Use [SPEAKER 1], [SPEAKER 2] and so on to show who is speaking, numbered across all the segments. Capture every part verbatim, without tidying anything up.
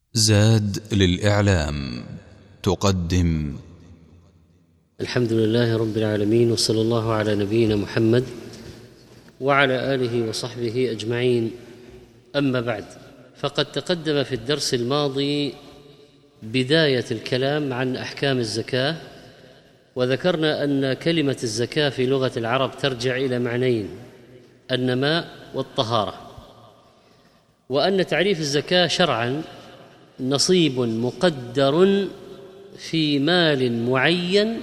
[SPEAKER 1] زاد للإعلام تقدم.
[SPEAKER 2] الحمد لله رب العالمين، وصلى الله على نبينا محمد وعلى آله وصحبه أجمعين. أما بعد، فقد تقدم في الدرس الماضي بداية الكلام عن أحكام الزكاة، وذكرنا أن كلمة الزكاة في لغة العرب ترجع إلى معنيين: النماء والطهارة، وأن تعريف الزكاة شرعاً نصيب مقدر في مال معين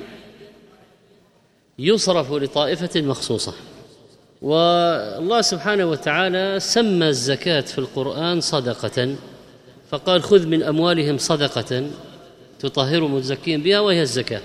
[SPEAKER 2] يصرف لطائفة مخصوصة. والله سبحانه وتعالى سمى الزكاة في القرآن صدقة، فقال: خذ من أموالهم صدقة تطهرهم وتزكيهم بها، وهي الزكاة.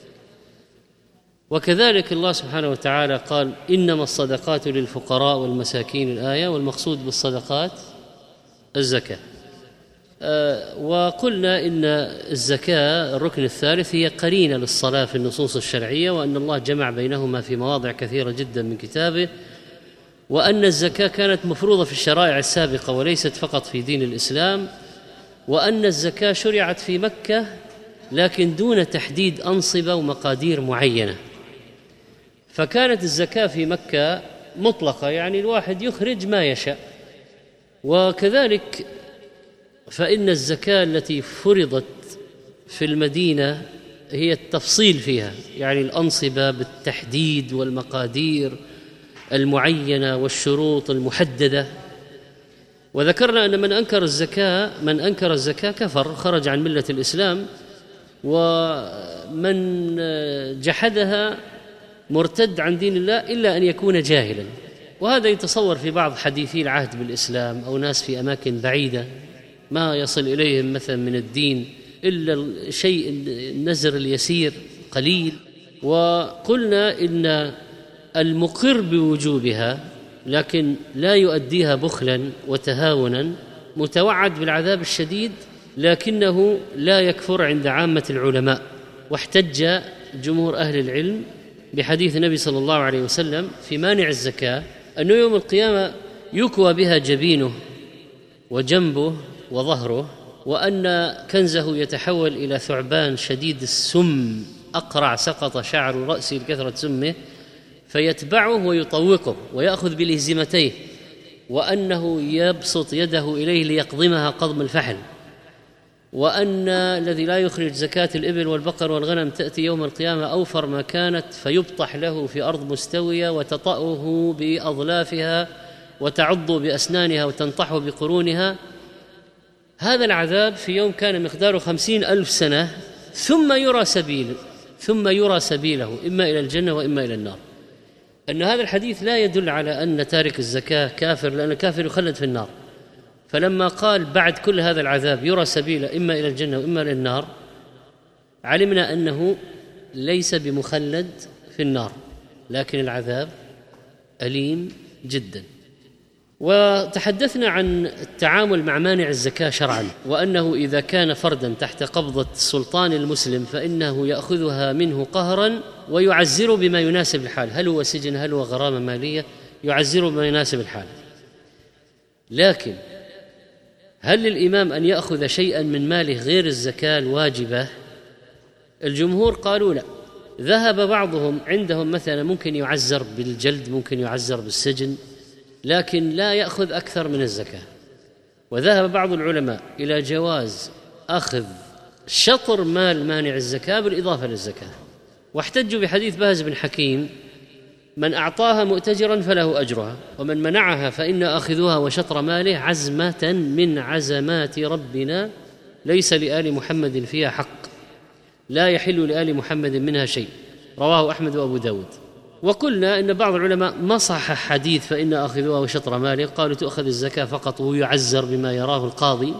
[SPEAKER 2] وكذلك الله سبحانه وتعالى قال: إنما الصدقات للفقراء والمساكين، الآية، والمقصود بالصدقات الزكاة. أه وقلنا إن الزكاة الركن الثالث هي قرينة للصلاة في النصوص الشرعية، وأن الله جمع بينهما في مواضع كثيرة جدا من كتابه، وأن الزكاة كانت مفروضة في الشرائع السابقة وليست فقط في دين الإسلام، وأن الزكاة شرعت في مكة لكن دون تحديد أنصبة ومقادير معينة. فكانت الزكاة في مكة مطلقة، يعني الواحد يخرج ما يشاء. وكذلك فإن الزكاة التي فرضت في المدينة هي التفصيل فيها، يعني الأنصبة بالتحديد والمقادير المعينة والشروط المحددة. وذكرنا أن من أنكر الزكاة من أنكر الزكاة كفر، خرج عن ملة الإسلام، ومن جحدها مرتد عن دين الله إلا أن يكون جاهلا. وهذا يتصور في بعض حديثي العهد بالإسلام أو ناس في أماكن بعيدة ما يصل إليهم مثلا من الدين إلا الشيء النزر اليسير قليل. وقلنا إن المقر بوجوبها لكن لا يؤديها بخلا وتهاونا متوعد بالعذاب الشديد، لكنه لا يكفر عند عامة العلماء. واحتج جمهور أهل العلم بحديث النبي صلى الله عليه وسلم في مانع الزكاة أنه يوم القيامة يكوى بها جبينه وجنبه وظهره، وأن كنزه يتحول إلى ثعبان شديد السم أقرع سقط شعر رأسه لكثرة سمه فيتبعه ويطوقه ويأخذ بلهزمتيه، وأنه يبسط يده إليه ليقضمها قضم الفحل، وأن الذي لا يخرج زكاة الإبل والبقر والغنم تأتي يوم القيامة أوفر ما كانت فيبطح له في أرض مستوية وتطأه بأظلافها وتعض بأسنانها وتنطحه بقرونها. هذا العذاب في يوم كان مقداره خمسين ألف سنة، ثم يرى سبيل ثم يرى سبيله إما إلى الجنة وإما إلى النار. أن هذا الحديث لا يدل على أن تارك الزكاة كافر، لأن الكافر يخلد في النار. فلما قال بعد كل هذا العذاب يرى سبيله إما إلى الجنة وإما إلى النار، علمنا أنه ليس بمخلد في النار، لكن العذاب أليم جدا. وتحدثنا عن التعامل مع مانع الزكاة شرعا، وأنه إذا كان فردا تحت قبضة السلطان المسلم فإنه يأخذها منه قهرا ويعزر بما يناسب الحال، هل هو سجن، هل هو غرامة مالية، يعزر بما يناسب الحال. لكن هل للإمام أن يأخذ شيئا من ماله غير الزكاة الواجبة؟ الجمهور قالوا لا. ذهب بعضهم عندهم مثلا ممكن يعزر بالجلد، ممكن يعزر بالسجن، لكن لا يأخذ أكثر من الزكاة. وذهب بعض العلماء إلى جواز أخذ شطر مال مانع الزكاة بالإضافة للزكاة، واحتجوا بحديث باز بن حكيم: من أعطاها مؤتجرا فله أجرها، ومن منعها فإن أخذها وشطر ماله عزمة من عزمات ربنا ليس لآل محمد فيها حق، لا يحل لآل محمد منها شيء. رواه أحمد وأبو داود. وقلنا إن بعض العلماء مصح حديث فإن أخذوها وشطر ماله، قالوا تؤخذ الزكاة فقط ويعزر بما يراه القاضي.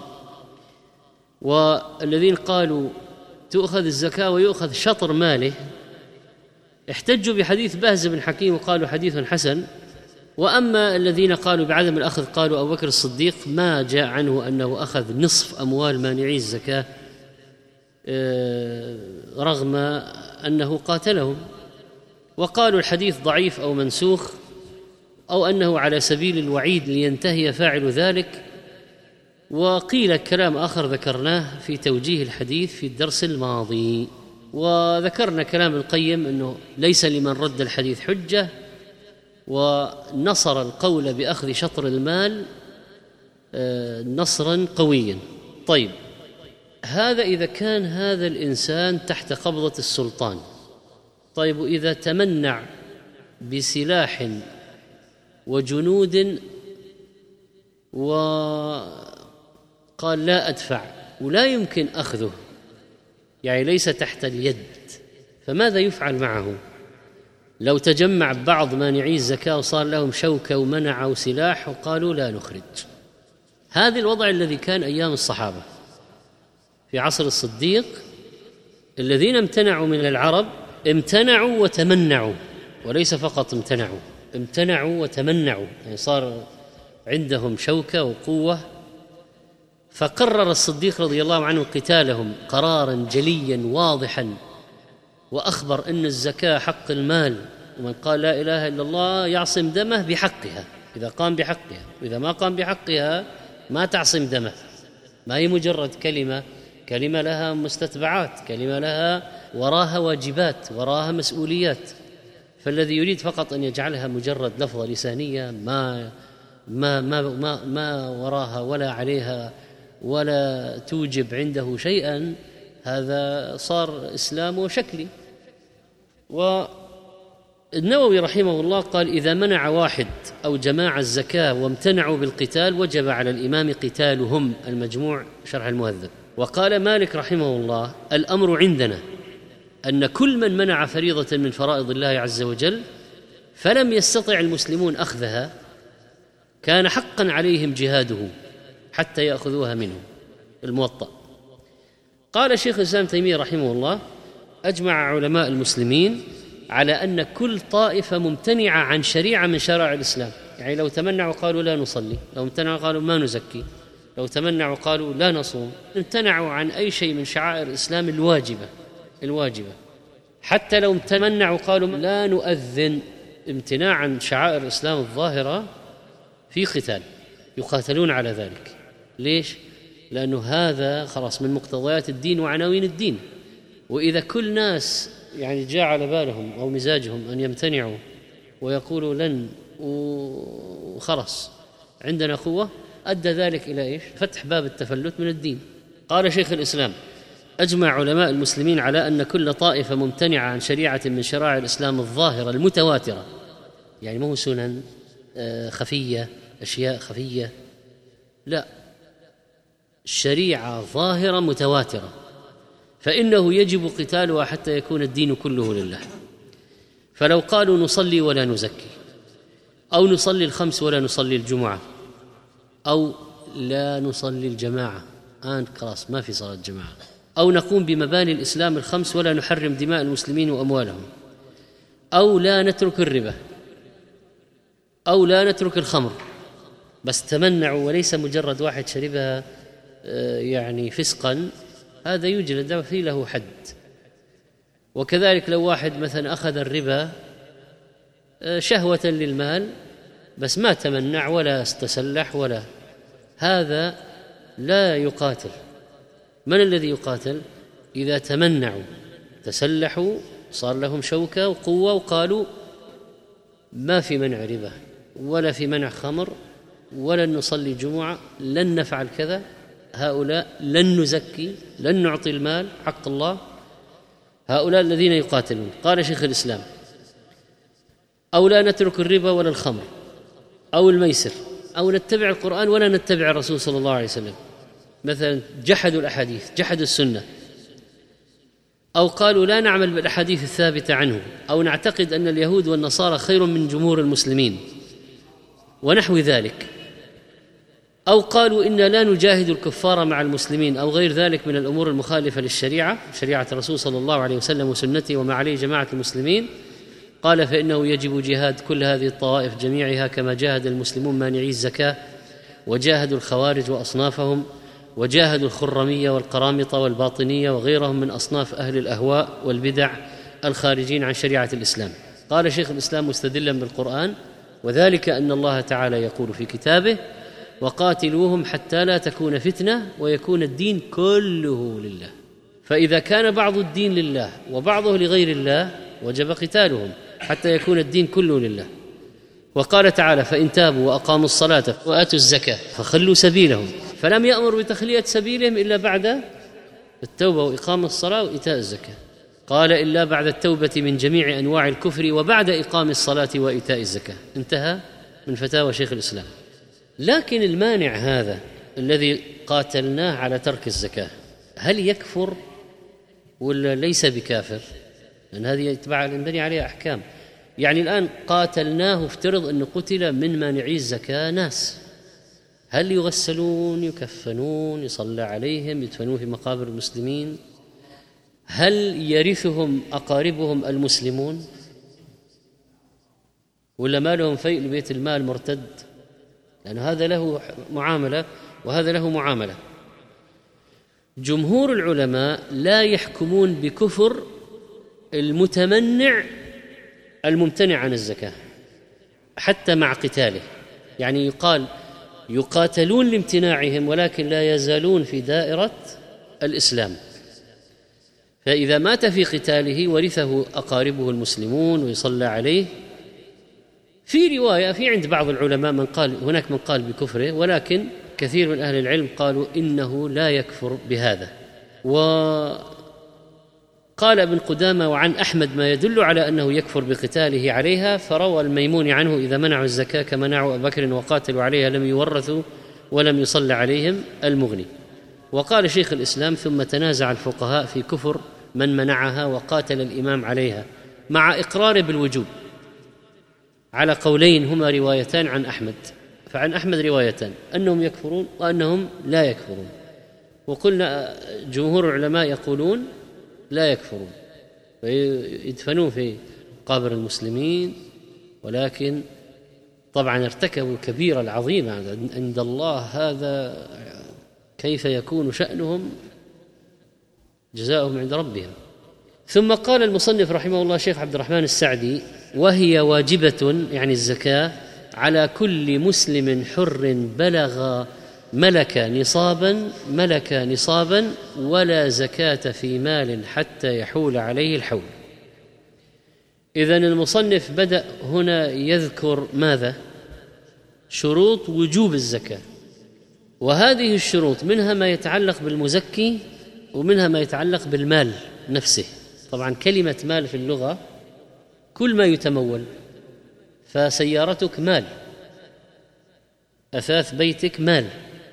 [SPEAKER 2] والذين قالوا تؤخذ الزكاة ويؤخذ شطر ماله احتجوا بحديث باز بن حكيم وقالوا حديث حسن. وأما الذين قالوا بعدم الأخذ قالوا أبو بكر الصديق ما جاء عنه أنه أخذ نصف أموال مانعي الزكاة رغم أنه قاتلهم. وقالوا الحديث ضعيف أو منسوخ، أو أنه على سبيل الوعيد لينتهي فاعل ذلك، وقيل كلام آخر ذكرناه في توجيه الحديث في الدرس الماضي، وذكرنا كلام القيم أنه ليس لمن رد الحديث حجة، ونصر القول بأخذ شطر المال نصرا قويا. طيب، هذا إذا كان هذا الإنسان تحت قبضة السلطان. طيب، وإذا تمنع بسلاح وجنود وقال لا أدفع ولا يمكن أخذه، يعني ليس تحت اليد، فماذا يفعل معه؟ لو تجمع بعض مانعي الزكاة وصار لهم شوكة ومنعوا سلاح وقالوا لا نخرج. هذا الوضع الذي كان أيام الصحابة في عصر الصديق. الذين امتنعوا من العرب امتنعوا وتمنعوا، وليس فقط امتنعوا، امتنعوا وتمنعوا، يعني صار عندهم شوكة وقوة. فقرر الصديق رضي الله عنه قتالهم قرارا جليا واضحا، وأخبر أن الزكاة حق المال، ومن قال لا إله إلا الله يعصم دمه بحقها إذا قام بحقها، وإذا ما قام بحقها ما تعصم دمه. ما هي مجرد كلمة، كلمة لها مستتبعات، كلمة لها وراها واجبات، وراها مسؤوليات. فالذي يريد فقط أن يجعلها مجرد لفظة لسانية ما ما ما ما, ما وراها ولا عليها ولا توجب عنده شيئا، هذا صار إسلام شكلي. والنووي رحمه الله قال إذا منع واحد أو جماعة الزكاة وامتنعوا بالقتال وجب على الإمام قتالهم. المجموع شرح المهذب. وقال مالك رحمه الله الأمر عندنا أن كل من منع فريضة من فرائض الله عز وجل فلم يستطع المسلمون أخذها كان حقا عليهم جهاده حتى يأخذوها منه. الموطأ. قال شيخ الإسلام تيمية رحمه الله أجمع علماء المسلمين على أن كل طائفة ممتنعة عن شريعة من شرائع الإسلام، يعني لو تمنعوا قالوا لا نصلي، لو امتنعوا قالوا ما نزكي، لو تمنعوا قالوا لا نصوم، امتنعوا عن أي شيء من شعائر الإسلام الواجبة الواجبة حتى لو تمنعوا قالوا لا نؤذن. امتناع عن شعائر الإسلام الظاهرة في قتال، يقاتلون على ذلك. ليش؟ لأنه هذا خلاص من مقتضيات الدين وعناوين الدين. وإذا كل ناس يعني جاء على بالهم أو مزاجهم أن يمتنعوا ويقولوا لن وخلاص عندنا قوة، أدى ذلك إلى إيش؟ فتح باب التفلت من الدين. قال شيخ الإسلام أجمع علماء المسلمين على أن كل طائفة ممتنعة عن شريعة من شرائع الإسلام الظاهرة المتواترة، يعني مو سنن خفية، أشياء خفية، لا، شريعة ظاهرة متواترة، فإنه يجب قتالها حتى يكون الدين كله لله. فلو قالوا نصلي ولا نزكي، أو نصلي الخمس ولا نصلي الجمعة، أو لا نصلي الجماعة، آن خلاص ما في صلاة جماعة، أو نقوم بمباني الإسلام الخمس ولا نحرم دماء المسلمين وأموالهم، أو لا نترك الربا، أو لا نترك الخمر، بس تمنعوا وليس مجرد واحد شربها يعني فسقا، هذا يجلد في له حد. وكذلك لو واحد مثلا أخذ الربا شهوة للمال بس ما تمنع ولا استسلح ولا، هذا لا يقاتل. من الذي يقاتل؟ إذا تمنعوا تسلحوا صار لهم شوكة وقوة وقالوا ما في منع ربا ولا في منع خمر ولا نصلي جمعة، لن نفعل كذا، هؤلاء لن نزكي، لن نعطي المال حق الله، هؤلاء الذين يقاتلون. قال شيخ الإسلام أو لا نترك الربا ولا الخمر أو الميسر، أو نتبع القرآن ولا نتبع الرسول صلى الله عليه وسلم، مثلا جحدوا الأحاديث، جحدوا السنة، أو قالوا لا نعمل بالأحاديث الثابتة عنه، أو نعتقد أن اليهود والنصارى خير من جمهور المسلمين ونحو ذلك، أو قالوا إنا لا نجاهد الكفار مع المسلمين، أو غير ذلك من الأمور المخالفة للشريعة، شريعة الرسول صلى الله عليه وسلم وسنته وما عليه جماعة المسلمين. قال فإنه يجب جهاد كل هذه الطوائف جميعها كما جاهد المسلمون مانعي الزكاة، وجاهدوا الخوارج وأصنافهم، وجاهدوا الخرمية والقرامطة والباطنية وغيرهم من أصناف أهل الأهواء والبدع الخارجين عن شريعة الإسلام. قال شيخ الإسلام مستدلا بالقرآن وذلك أن الله تعالى يقول في كتابه وقاتلوهم حتى لا تكون فتنة ويكون الدين كله لله. فإذا كان بعض الدين لله وبعضه لغير الله وجب قتالهم حتى يكون الدين كله لله. وقال تعالى: فإن تابوا وأقاموا الصلاة وآتوا الزكاة فخلوا سبيلهم. فلم يأمر بتخلية سبيلهم إلا بعد التوبة وإقام الصلاة وإيتاء الزكاة. قال: إلا بعد التوبة من جميع أنواع الكفر وبعد إقام الصلاة وإيتاء الزكاة. انتهى من فتاوى شيخ الإسلام. لكن المانع هذا الذي قاتلناه على ترك الزكاة هل يكفر ولا ليس بكافر؟ لأن هذه يتبع ينبني عليها أحكام. يعني الآن قاتلناه، افترض أنه قتل من مانعي الزكاة ناس، هل يغسلون، يكفنون، يصلى عليهم، يدفنون في مقابر المسلمين؟ هل يرثهم أقاربهم المسلمون ولا ما لهم فيء لبيت المال مرتد؟ لأن هذا له معاملة وهذا له معاملة. جمهور العلماء لا يحكمون بكفر المتمنع الممتنع عن الزكاة حتى مع قتاله. يعني يقال يقاتلون لامتناعهم ولكن لا يزالون في دائرة الإسلام. فإذا مات في قتاله ورثه أقاربه المسلمون ويصلى عليه. في رواية في عند بعض العلماء من قال هناك من قال بكفره، ولكن كثير من أهل العلم قالوا إنه لا يكفر بهذا. وقال ابن قدامة وعن أحمد ما يدل على أنه يكفر بقتاله عليها، فروى الميمون عنه: إذا منعوا الزكاة كمنعوا أبا بكر وقاتلوا عليها لم يورثوا ولم يصلى عليهم المغني. وقال شيخ الإسلام: ثم تنازع الفقهاء في كفر من منعها وقاتل الإمام عليها مع إقرار بالوجوب على قولين هما روايتان عن أحمد. فعن أحمد روايتان أنهم يكفرون وأنهم لا يكفرون، وقلنا جمهور العلماء يقولون لا يكفرون ويدفنون في قبر المسلمين، ولكن طبعا ارتكبوا الكبيرة العظيمة عند الله. هذا كيف يكون شأنهم؟ جزاؤهم عند ربهم. ثم قال المصنف رحمه الله شيخ عبد الرحمن السعدي: وهي واجبة يعني الزكاة على كل مسلم حر بلغ ملك نصابا ملك نصابا ولا زكاة في مال حتى يحول عليه الحول. إذن المصنف بدأ هنا يذكر ماذا؟ شروط وجوب الزكاة، وهذه الشروط منها ما يتعلق بالمزكي ومنها ما يتعلق بالمال نفسه. طبعا كلمة مال في اللغة كل ما يتمول، فسيارتك مال، أثاث بيتك مال،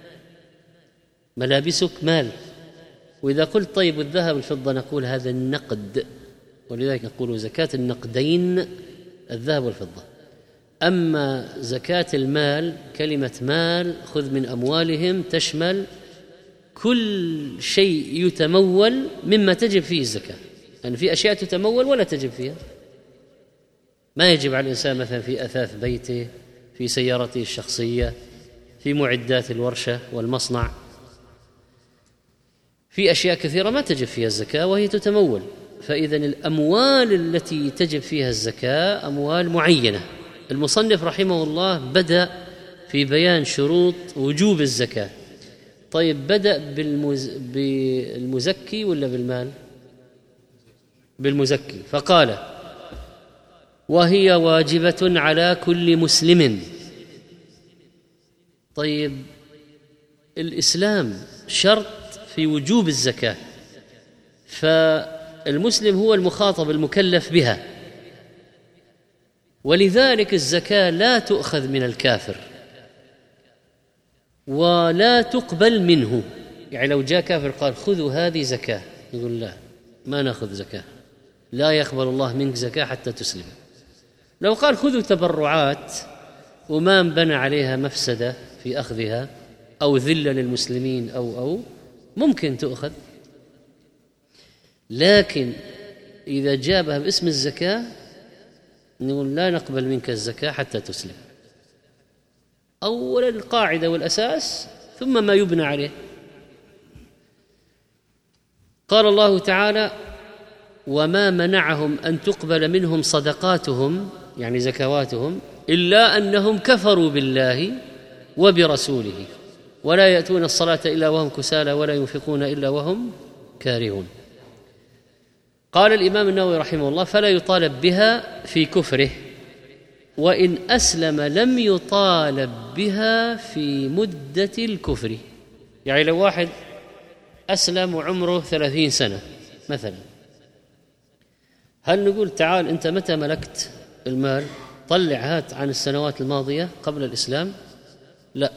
[SPEAKER 2] ملابسك مال. وإذا قلت طيب الذهب والفضة نقول هذا النقد، ولذلك نقول زكاة النقدين الذهب والفضة. أما زكاة المال كلمة مال خذ من أموالهم تشمل كل شيء يتمول مما تجب فيه الزكاة. يعني في أشياء تتمول ولا تجب فيها، ما يجب على الإنسان مثلا في أثاث بيته، في سيارته الشخصية، في معدات الورشة والمصنع. في أشياء كثيرة ما تجب فيها الزكاة وهي تتمول. فإذا الأموال التي تجب فيها الزكاة أموال معينة. المصنف رحمه الله بدأ في بيان شروط وجوب الزكاة. طيب بدأ بالمز... بالمزكي ولا بالمال؟ بالمزكي. فقال: وهي واجبة على كل مسلم. طيب الإسلام شرط في وجوب الزكاة، فالمسلم هو المخاطب المكلف بها، ولذلك الزكاة لا تؤخذ من الكافر ولا تقبل منه. يعني لو جاء كافر قال خذوا هذه زكاة، يقول لا، ما نأخذ زكاة، لا يقبل الله منك زكاة حتى تسلم. لو قال خذوا تبرعات وما انبنى عليها مفسدة في أخذها أو ذلة للمسلمين أو أو ممكن تؤخذ. لكن إذا جابها باسم الزكاة نقول لا نقبل منك الزكاة حتى تسلم. أولا القاعدة والأساس ثم ما يبنى عليه. قال الله تعالى: وما منعهم أن تقبل منهم صدقاتهم يعني زكواتهم إلا أنهم كفروا بالله وبرسوله ولا يأتون الصلاة إلا وهم كسالى ولا ينفقون إلا وهم كارهون. قال الإمام النووي رحمه الله: فلا يطالب بها في كفره، وإن أسلم لم يطالب بها في مدة الكفر. يعني لو واحد أسلم وعمره ثلاثين سنة مثلا، هل نقول تعال أنت متى ملكت المال طلع هات عن السنوات الماضية قبل الإسلام؟ لا،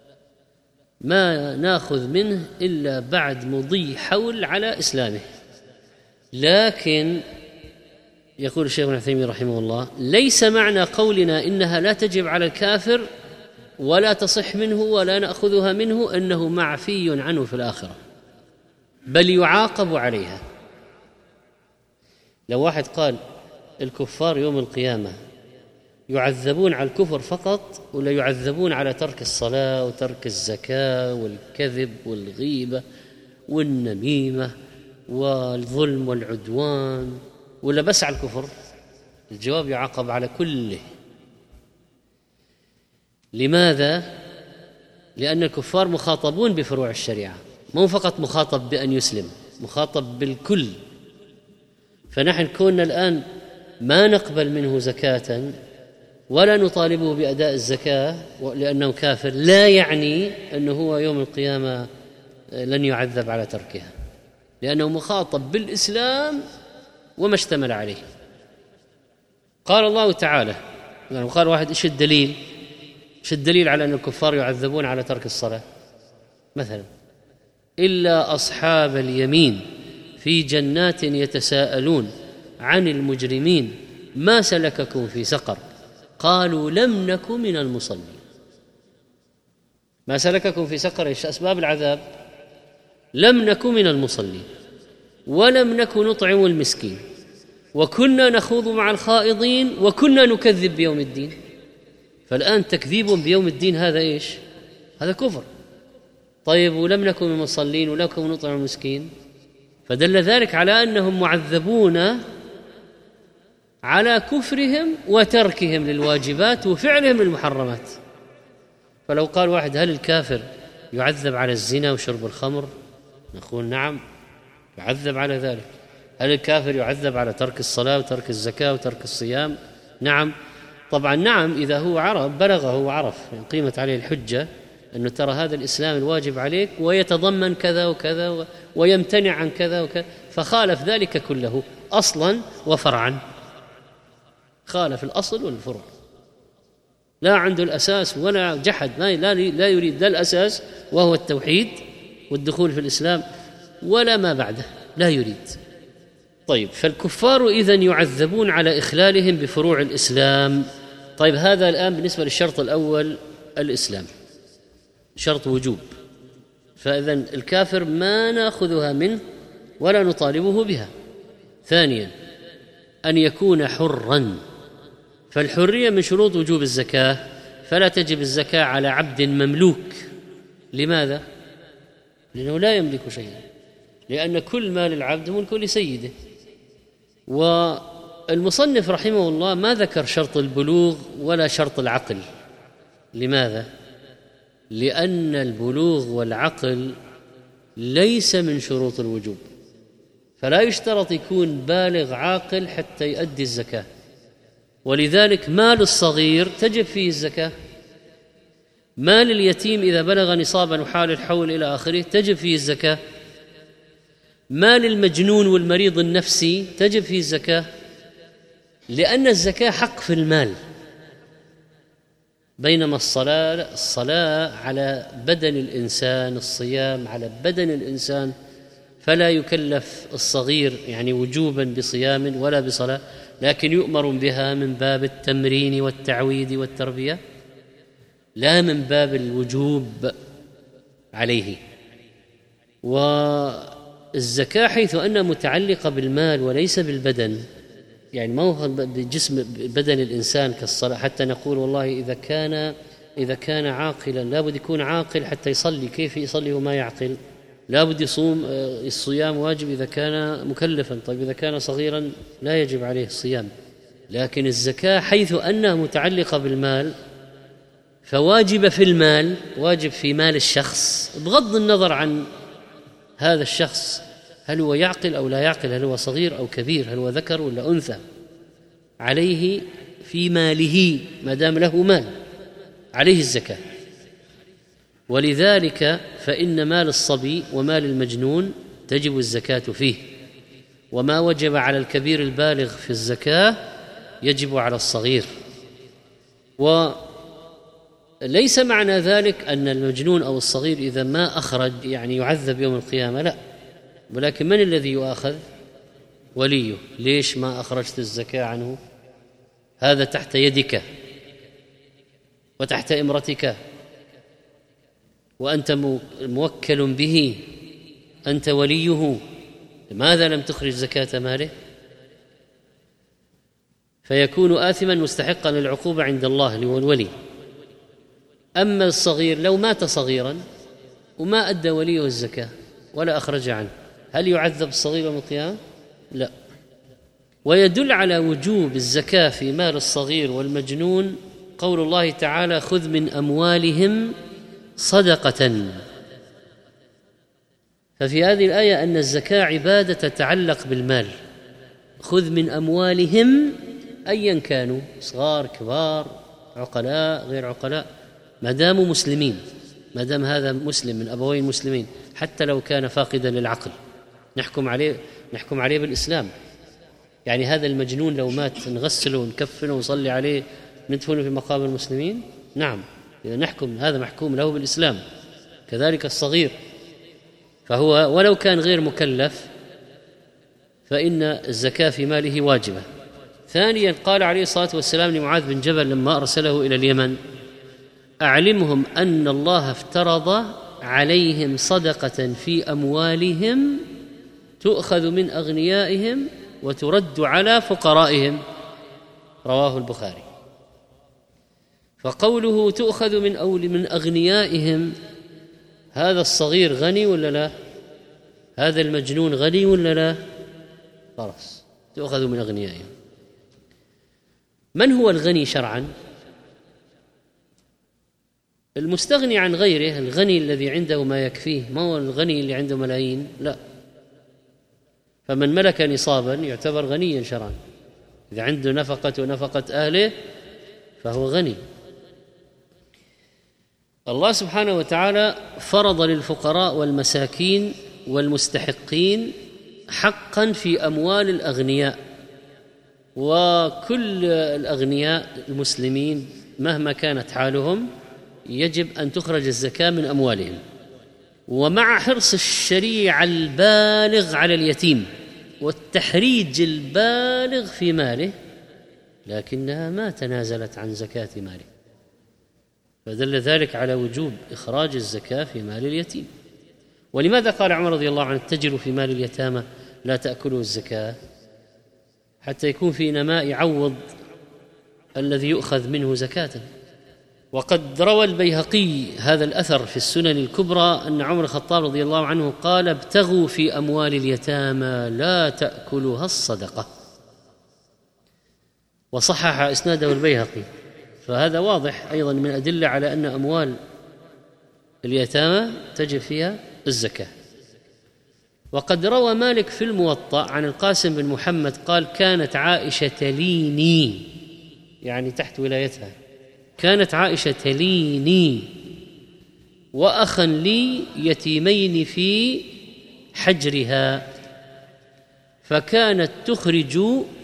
[SPEAKER 2] ما ناخذ منه إلا بعد مضي حول على إسلامه. لكن يقول الشيخ ابن عثيمين رحمه الله: ليس معنى قولنا إنها لا تجب على الكافر ولا تصح منه ولا نأخذها منه أنه معفي عنه في الآخرة، بل يعاقب عليها. لو واحد قال الكفار يوم القيامة يعذبون على الكفر فقط ولا يعذبون على ترك الصلاة وترك الزكاة والكذب والغيبة والنميمة والظلم والعدوان، ولا بس على الكفر؟ الجواب: يعاقب على كله. لماذا؟ لأن الكفار مخاطبون بفروع الشريعة، مو فقط مخاطب بأن يسلم، مخاطب بالكل. فنحن كنا الآن ما نقبل منه زكاة ولا نطالبه بأداء الزكاة لأنه كافر، لا يعني أنه هو يوم القيامة لن يعذب على تركها، لأنه مخاطب بالإسلام وما اشتمل عليه. قال الله تعالى، يعني قال واحد: إيش الدليل؟ إيش الدليل على أن الكفار يعذبون على ترك الصلاة؟ مثلا: إلا أصحاب اليمين في جنات يتساءلون عن المجرمين ما سلككم في سقر قالوا لم نك من المصلين. ما سلككم في سقر، إيش أسباب العذاب؟ لم نك من المصلين ولم نك نطعم المسكين وكنا نخوض مع الخائضين وكنا نكذب بيوم الدين. فالآن تكذيب بيوم الدين هذا إيش؟ هذا كفر. طيب، ولم نكن من المصلين ولم نكن نطعم المسكين، فدل ذلك على أنهم معذبون على كفرهم وتركهم للواجبات وفعلهم للمحرمات. فلو قال واحد: هل الكافر يعذب على الزنا وشرب الخمر؟ نقول: نعم، يعذب على ذلك. هل الكافر يعذب على ترك الصلاة وترك الزكاة وترك الصيام؟ نعم. طبعا نعم إذا هو عرف بلغه وعرف قيمت عليه الحجة أنه ترى هذا الإسلام الواجب عليك ويتضمن كذا وكذا ويمتنع عن كذا وكذا، فخالف ذلك كله أصلا وفرعا، خالف الأصل والفرع، لا عنده الأساس ولا جحد، لا لا يريد لا الأساس وهو التوحيد والدخول في الإسلام ولا ما بعده، لا يريد. طيب، فالكفار إذن يعذبون على إخلالهم بفروع الإسلام. طيب، هذا الآن بالنسبة للشرط الأول الإسلام، شرط وجوب. فإذن الكافر ما نأخذها منه ولا نطالبه بها. ثانيا، أن يكون حراً، فالحرية من شروط وجوب الزكاة، فلا تجب الزكاة على عبد مملوك. لماذا؟ لأنه لا يملك شيئا، لأن كل مال العبد ملك لسيده. والمصنف رحمه الله ما ذكر شرط البلوغ ولا شرط العقل. لماذا؟ لأن البلوغ والعقل ليس من شروط الوجوب، فلا يشترط يكون بالغ عاقل حتى يؤدي الزكاة. ولذلك مال الصغير تجب فيه الزكاة، مال اليتيم إذا بلغ نصابا وحال الحول إلى آخره تجب فيه الزكاة، مال المجنون والمريض النفسي تجب فيه الزكاة، لأن الزكاة حق في المال. بينما الصلاة الصلاة على بدن الإنسان، الصيام على بدن الإنسان، فلا يكلف الصغير يعني وجوبا بصيام ولا بصلاة، لكن يؤمر بها من باب التمرين والتعويد والتربية، لا من باب الوجوب عليه. والزكاة حيث أنها متعلقة بالمال وليس بالبدن، يعني ما هو بجسم بدن الإنسان كالصلاة، حتى نقول والله إذا كان إذا كان عاقلا لابد يكون عاقل حتى يصلي، كيف يصلي وما يعقل؟ لابد يصوم، الصيام واجب إذا كان مكلفا، طيب إذا كان صغيرا لا يجب عليه الصيام. لكن الزكاة حيث أنها متعلقة بالمال فواجب في المال، واجب في مال الشخص بغض النظر عن هذا الشخص هل هو يعقل أو لا يعقل، هل هو صغير أو كبير، هل هو ذكر ولا أنثى، عليه في ماله ما دام له مال عليه الزكاة. ولذلك فإن مال الصبي ومال المجنون تجب الزكاة فيه، وما وجب على الكبير البالغ في الزكاة يجب على الصغير. وليس معنى ذلك أن المجنون أو الصغير إذا ما أخرج يعني يعذب يوم القيامة، لا، ولكن من الذي يؤاخذ؟ وليه. ليش ما أخرجت الزكاة عنه؟ هذا تحت يدك وتحت إمرتك وأنت موكل به، أنت وليه، لماذا لم تخرج زكاة ماله؟ فيكون آثما مستحقا للعقوبة عند الله اللي هو الولي. أما الصغير لو مات صغيرا وما أدى وليه الزكاة ولا أخرج عنه، هل يعذب الصغير يوم القيامة؟ لا. ويدل على وجوب الزكاة في مال الصغير والمجنون قول الله تعالى: خذ من أموالهم صدقة. ففي هذه الآية أن الزكاة عبادة تتعلق بالمال. خذ من أموالهم أيا كانوا، صغار كبار عقلاء غير عقلاء، ما داموا مسلمين، ما دام هذا مسلم من أبوين مسلمين، حتى لو كان فاقدا للعقل نحكم عليه نحكم عليه بالإسلام. يعني هذا المجنون لو مات نغسله ونكفنه ونصلي عليه ندفنه في مقام المسلمين؟ نعم، إذا نحكم هذا محكوم له بالإسلام. كذلك الصغير، فهو ولو كان غير مكلف فإن الزكاة في ماله واجبة. ثانيا قال عليه الصلاة والسلام لمعاذ بن جبل لما أرسله إلى اليمن: أعلمهم أن الله افترض عليهم صدقة في أموالهم تؤخذ من أغنيائهم وترد على فقرائهم. رواه البخاري. فقوله تؤخذ من أول من أغنيائهم، هذا الصغير غني ولا لا؟ هذا المجنون غني ولا لا؟ خلاص تؤخذ من أغنيائهم. من هو الغني شرعا؟ المستغني عن غيره، الغني الذي عنده ما يكفيه، ما هو الغني اللي عنده ملايين، لا. فمن ملك نصابا يعتبر غنيا شرعا، إذا عنده نفقة ونفقة أهله فهو غني. الله سبحانه وتعالى فرض للفقراء والمساكين والمستحقين حقا في أموال الأغنياء، وكل الأغنياء المسلمين مهما كانت حالهم يجب أن تخرج الزكاة من أموالهم. ومع حرص الشريعة البالغ على اليتيم والتحريج البالغ في ماله، لكنها ما تنازلت عن زكاة ماله، فدل ذلك على وجوب إخراج الزكاة في مال اليتيم. ولماذا قال عمر رضي الله عنه: اتجروا في مال اليتامى لا تأكلوا الزكاة؟ حتى يكون في نماء يعوض الذي يؤخذ منه زكاة. وقد روى البيهقي هذا الأثر في السنن الكبرى أن عمر الخطاب رضي الله عنه قال: ابتغوا في أموال اليتامى لا تأكلها الصدقة. وصحح إسناده البيهقي، فهذا واضح أيضا من أدلة على أن أموال اليتامى تجب فيها الزكاة. وقد روى مالك في الموطأ عن القاسم بن محمد قال: كانت عائشة تليني، يعني تحت ولايتها، كانت عائشة تليني وأخا لي يتيمين في حجرها، فكانت تخرج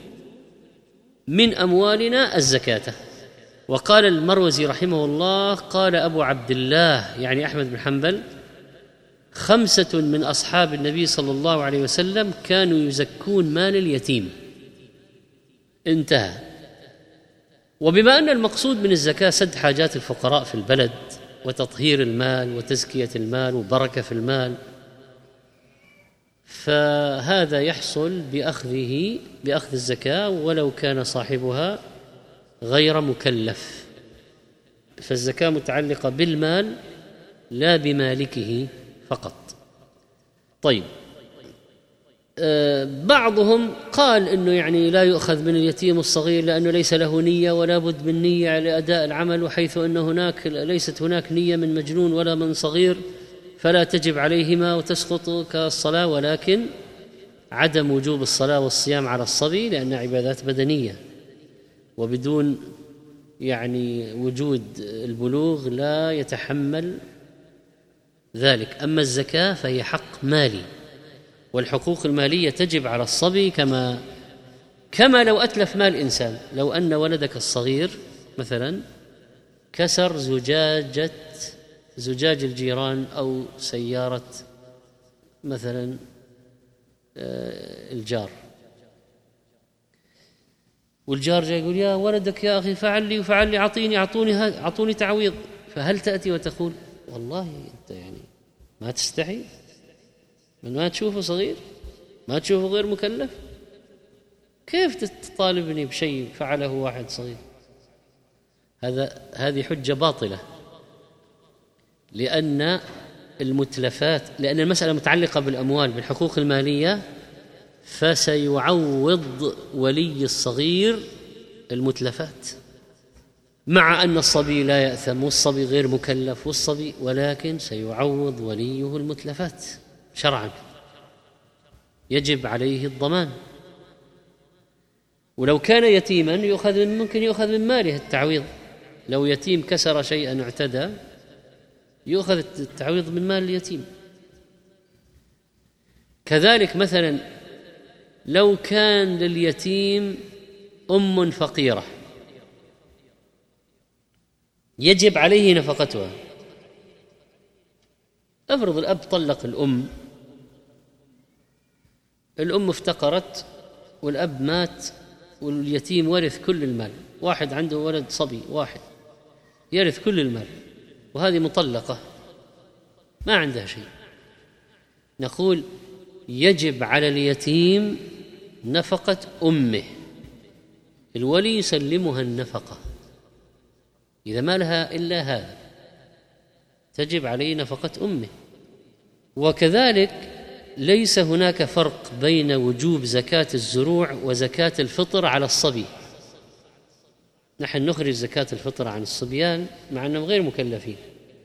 [SPEAKER 2] من أموالنا الزكاة. وقال المروزي رحمه الله: قال أبو عبد الله يعني أحمد بن حنبل: خمسة من أصحاب النبي صلى الله عليه وسلم كانوا يزكون مال اليتيم. انتهى. وبما أن المقصود من الزكاة سد حاجات الفقراء في البلد وتطهير المال وتزكية المال وبركة في المال، فهذا يحصل بأخذه بأخذ الزكاة ولو كان صاحبها غير مكلف. فالزكاة متعلقة بالمال لا بمالكه فقط. طيب، بعضهم قال إنه يعني لا يؤخذ من اليتيم الصغير لأنه ليس له نية ولا بد من نية لأداء العمل، وحيث أن هناك ليست هناك نية من مجنون ولا من صغير فلا تجب عليهما وتسقط كالصلاة، ولكن عدم وجوب الصلاة والصيام على الصبي لأن عبادات بدنية، وبدون يعني وجود البلوغ لا يتحمل ذلك. أما الزكاة فهي حق مالي، والحقوق المالية تجب على الصبي كما كما لو أتلف مال إنسان. لو أن ولدك الصغير مثلا كسر زجاجة زجاج الجيران أو سيارة مثلا الجار، والجار جاي يقول يا ولدك يا أخي فعل لي وفعل لي، أعطيني أعطوني أعطوني تعويض، فهل تأتي وتقول والله أنت يعني ما تستحي من ما تشوفه صغير، ما تشوفه غير مكلف، كيف تطالبني بشيء فعله واحد صغير؟ هذا هذه حجة باطلة، لأن المتلفات لأن المسألة متعلقة بالأموال بالحقوق المالية، فسيعوض ولي الصغير المتلفات، مع أن الصبي لا يأثم والصبي غير مكلف والصبي، ولكن سيعوض وليه المتلفات شرعا، يجب عليه الضمان. ولو كان يتيما يؤخذ ممكن يؤخذ من ماله التعويض، لو يتيم كسر شيئا اعتدى يؤخذ التعويض من مال اليتيم. كذلك مثلا لو كان لليتيم أم فقيرة يجب عليه نفقتها. أفرض الأب طلق الأم، الأم افتقرت والأب مات واليتيم ورث كل المال، واحد عنده ولد صبي واحد يرث كل المال، وهذه مطلقة ما عندها شيء، نقول يجب على اليتيم نفقة أمه، الولي يسلمها النفقة إذا ما لها إلا هذا، تجب عليه نفقة أمه. وكذلك ليس هناك فرق بين وجوب زكاة الزروع وزكاة الفطر على الصبي. نحن نخرج زكاة الفطر عن الصبيان مع أنهم غير مكلفين،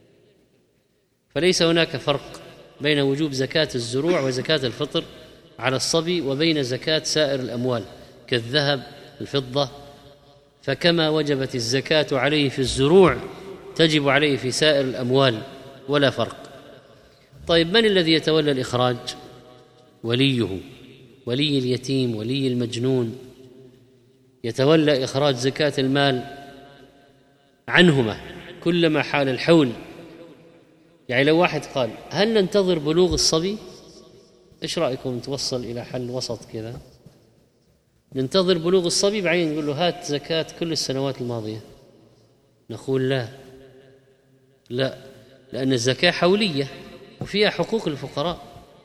[SPEAKER 2] فليس هناك فرق بين وجوب زكاة الزروع وزكاة الفطر على الصبي وبين زكاة سائر الأموال كالذهب الفضة، فكما وجبت الزكاة عليه في الزروع تجب عليه في سائر الأموال ولا فرق. طيب من الذي يتولى الإخراج؟ وليه، ولي اليتيم ولي المجنون يتولى إخراج زكاة المال عنهما كلما حال الحول. يعني لو واحد قال هل ننتظر بلوغ الصبي؟ إيش رأيكم نتوصل إلى حل وسط كذا، ننتظر بلوغ الصبي بعدين نقول له هات زكاة كل السنوات الماضية؟ نقول لا لا، لأن الزكاة حولية وفيها حقوق الفقراء،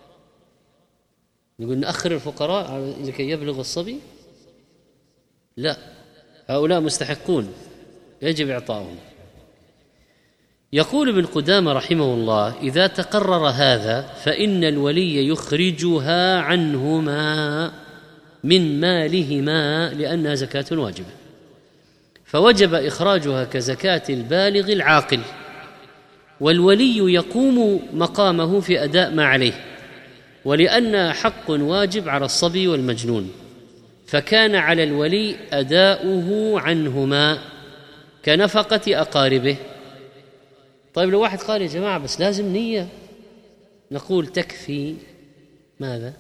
[SPEAKER 2] نقول نأخر الفقراء لكي يبلغ الصبي؟ لا، هؤلاء مستحقون يجب إعطائهم. يقول ابن قدامة رحمه الله إذا تقرر هذا فإن الولي يخرجها عنهما من مالهما لأنها زكاة واجبة، فوجب إخراجها كزكاة البالغ العاقل، والولي يقوم مقامه في أداء ما عليه، ولأنها حق واجب على الصبي والمجنون فكان على الولي أداؤه عنهما كنفقة أقاربه. طيب لو واحد قال يا جماعة بس لازم نية، نقول تكفي ماذا؟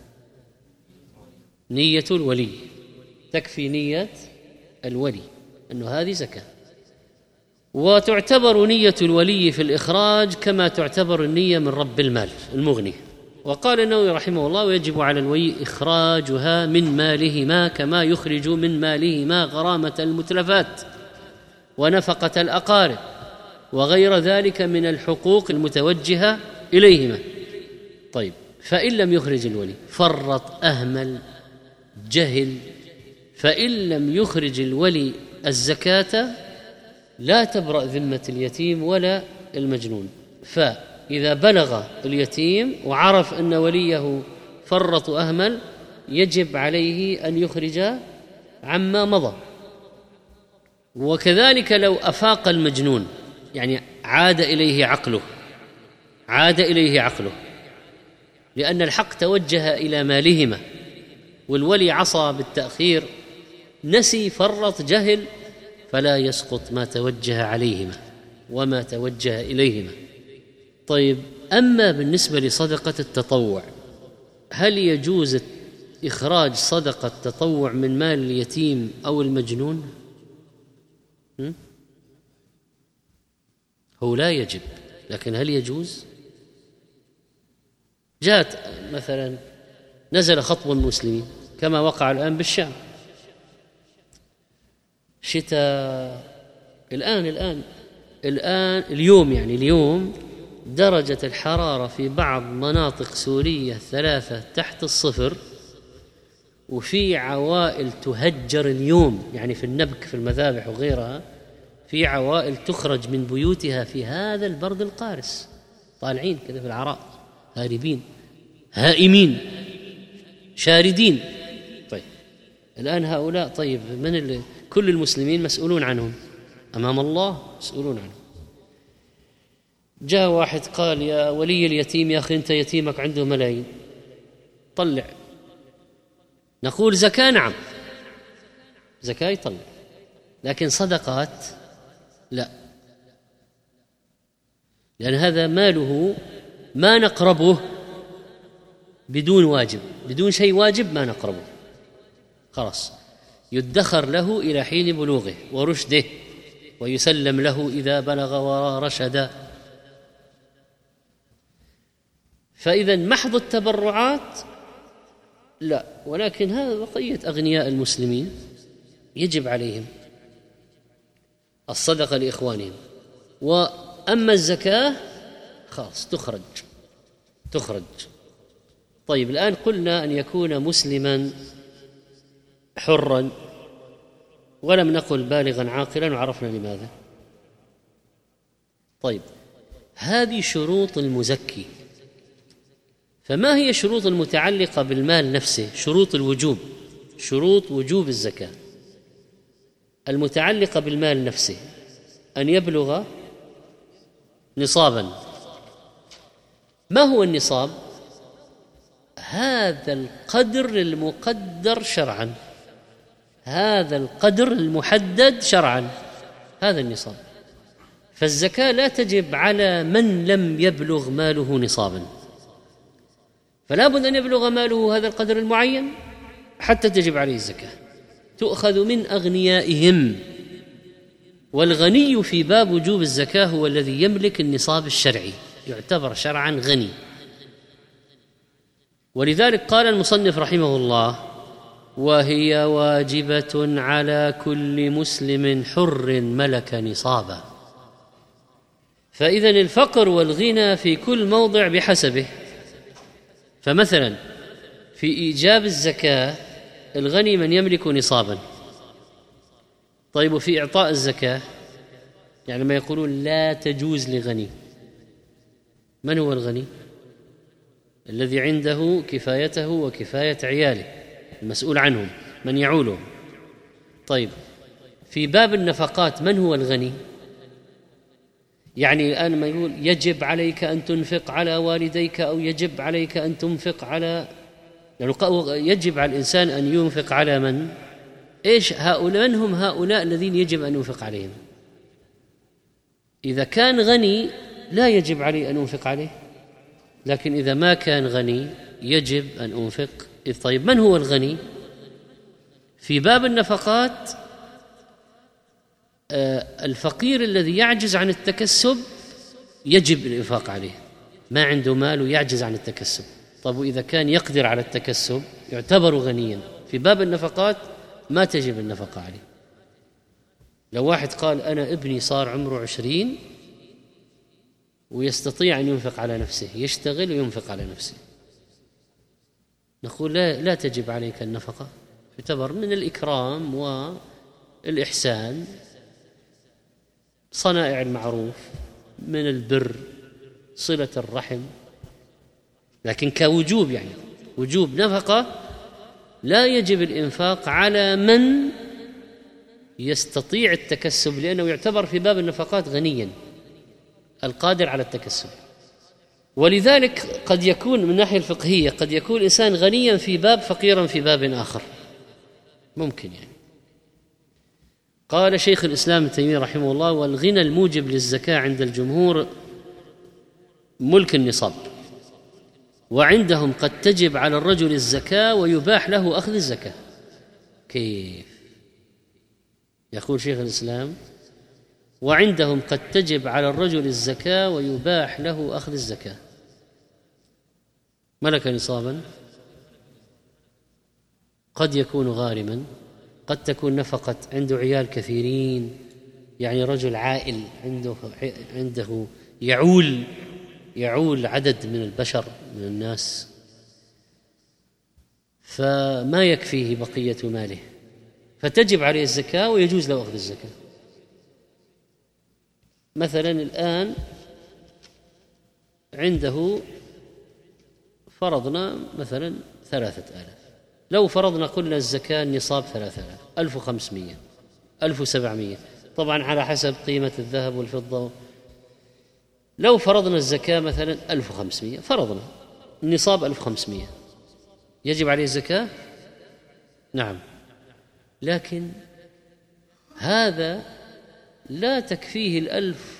[SPEAKER 2] نية الولي، تكفي نية الولي أنه هذه زكاة، وتعتبر نية الولي في الإخراج كما تعتبر النية من رب المال المغني. وقال النووي رحمه الله ويجب على الولي إخراجها من مالهما كما يخرج من مالهما غرامة المتلفات ونفقة الأقارب وغير ذلك من الحقوق المتوجهة إليهما. طيب فإن لم يخرج الولي فرط أهمل جهل، فإن لم يخرج الولي الزكاة لا تبرأ ذمة اليتيم ولا المجنون. فإذا بلغ اليتيم وعرف أن وليه فرط أهمل يجب عليه أن يخرج عما مضى. وكذلك لو أفاق المجنون، يعني عاد إليه عقله عاد إليه عقله لأن الحق توجه إلى مالهما، والولي عصى بالتأخير، نسي، فرط، جهل، فلا يسقط ما توجه عليهما وما توجه إليهما. طيب، أما بالنسبة لصدقة التطوع، هل يجوز إخراج صدقة التطوع من مال اليتيم أو المجنون؟ هو لا يجب، لكن هل يجوز؟ جاءت مثلا نزل خطب المسلمين كما وقع الآن بالشام، شتاء، الآن الآن الآن اليوم يعني اليوم درجة الحرارة في بعض مناطق سورية ثلاثة تحت الصفر، وفي عوائل تهجر اليوم، يعني في النبك في المذابح وغيرها، في عوائل تخرج من بيوتها في هذا البرد القارس، طالعين كذا في العراء، هاربين، هائمين، شاردين. طيب الآن هؤلاء، طيب من اللي كل المسلمين مسؤولون عنهم أمام الله، مسؤولون عنهم. جاء واحد قال يا ولي اليتيم، يا أخي أنت يتيمك عنده ملايين، طلع. نقول زكاة، نعم زكاة يطلع، لكن صدقات لا، لأن هذا ماله ما نقربه بدون واجب، بدون شيء واجب ما نقربه، خلاص يدخر له إلى حين بلوغه ورشده، ويسلم له إذا بلغ ورشد. فإذا محض التبرعات لا، ولكن هذا بقية أغنياء المسلمين يجب عليهم الصدقة لإخوانهم. وأما الزكاة خلاص تخرج تخرج طيب الآن قلنا أن يكون مسلما حرا، ولم نقل بالغا عاقلا، وعرفنا لماذا. طيب هذه شروط المزكي، فما هي شروط المتعلقة بالمال نفسه؟ شروط الوجوب، شروط وجوب الزكاة المتعلقة بالمال نفسه: أن يبلغ نصابا. ما هو النصاب؟ هذا القدر المقدر شرعا، هذا القدر المحدد شرعا، هذا النصاب. فالزكاة لا تجب على من لم يبلغ ماله نصابا، فلا بد أن يبلغ ماله هذا القدر المعين حتى تجب عليه الزكاة. تؤخذ من أغنيائهم، والغني في باب وجوب الزكاة هو الذي يملك النصاب الشرعي، يعتبر شرعا غني. ولذلك قال المصنف رحمه الله: وهي واجبة على كل مسلم حر ملك نصابا. فإذن الفقر والغنى في كل موضع بحسبه. فمثلا في إيجاب الزكاة الغني من يملك نصابا. طيب وفي إعطاء الزكاة، يعني ما يقولون لا تجوز لغني، من هو الغني؟ الذي عنده كفايته وكفاية عياله، المسؤول عنهم، من يعولهم. طيب في باب النفقات من هو الغني؟ يعني الآن ما يقول يجب عليك أن تنفق على والديك، أو يجب عليك أن تنفق على، يعني يجب على الإنسان أن ينفق على من؟ إيش هؤلاء؟ من هم هؤلاء الذين يجب أن ينفق عليهم؟ إذا كان غني لا يجب عليه أن ينفق عليه، لكن إذا ما كان غني يجب أن أنفق. طيب من هو الغني؟ في باب النفقات الفقير الذي يعجز عن التكسب يجب الإنفاق عليه، ما عنده مال ويعجز عن التكسب. طيب وإذا كان يقدر على التكسب يعتبر غنيا، في باب النفقات ما تجب النفقة عليه. لو واحد قال أنا ابني صار عمره عشرين ويستطيع أن ينفق على نفسه، يشتغل وينفق على نفسه، نقول لا, لا تجب عليك النفقة، يعتبر من الإكرام والإحسان، صنائع المعروف، من البر، صلة الرحم. لكن كوجوب، يعني وجوب نفقة لا يجب الإنفاق على من يستطيع التكسب، لأنه يعتبر في باب النفقات غنيا القادر على التكسب. ولذلك قد يكون من الناحية الفقهية قد يكون الإنسان غنيا في باب فقيرا في باب آخر، ممكن يعني. قال شيخ الإسلام ابن تيمية رحمه الله: والغنى الموجب للزكاة عند الجمهور ملك النصاب، وعندهم قد تجب على الرجل الزكاة ويباح له أخذ الزكاة. كيف؟ يقول شيخ الإسلام: وعندهم قد تجب على الرجل الزكاة ويباح له أخذ الزكاة. ملك نصابا، قد يكون غارما، قد تكون نفقة عنده عيال كثيرين، يعني رجل عائل عنده عنده يعول يعول عدد من البشر من الناس، فما يكفيه بقية ماله، فتجب عليه الزكاة ويجوز له أخذ الزكاة. مثلا الآن عنده فرضنا مثلا ثلاثة آلاف، لو فرضنا قلنا الزكاة النصاب ثلاثة آلاف، ألف وخمسمائة، ألف وسبعمائة، طبعا على حسب قيمة الذهب والفضة. لو فرضنا الزكاة مثلا ألف وخمسمائة، فرضنا النصاب ألف وخمسمائة، يجب عليه الزكاة؟ نعم، لكن هذا لا تكفيه الألف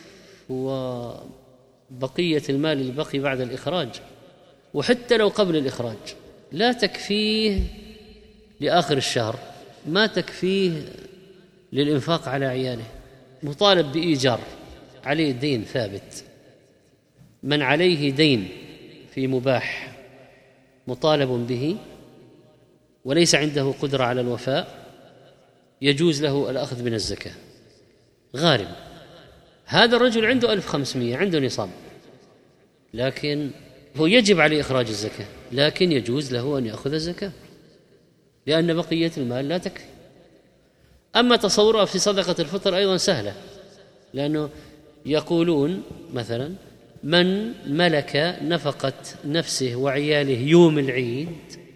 [SPEAKER 2] وبقية المال البقي بعد الإخراج، وحتى لو قبل الإخراج لا تكفيه لآخر الشهر، ما تكفيه للإنفاق على عياله، مطالب بإيجار، عليه دين ثابت. من عليه دين في مباح مطالب به وليس عنده قدرة على الوفاء، يجوز له الأخذ من الزكاة. غارم، هذا الرجل عنده ألف وخمسمائة، عنده نصاب، لكن هو يجب عليه إخراج الزكاة، لكن يجوز له أن يأخذ الزكاة لأن بقية المال لا تكفي. أما تصورها في صدقة الفطر أيضا سهلة، لأنه يقولون مثلا: من ملك نفقة نفسه وعياله يوم العيد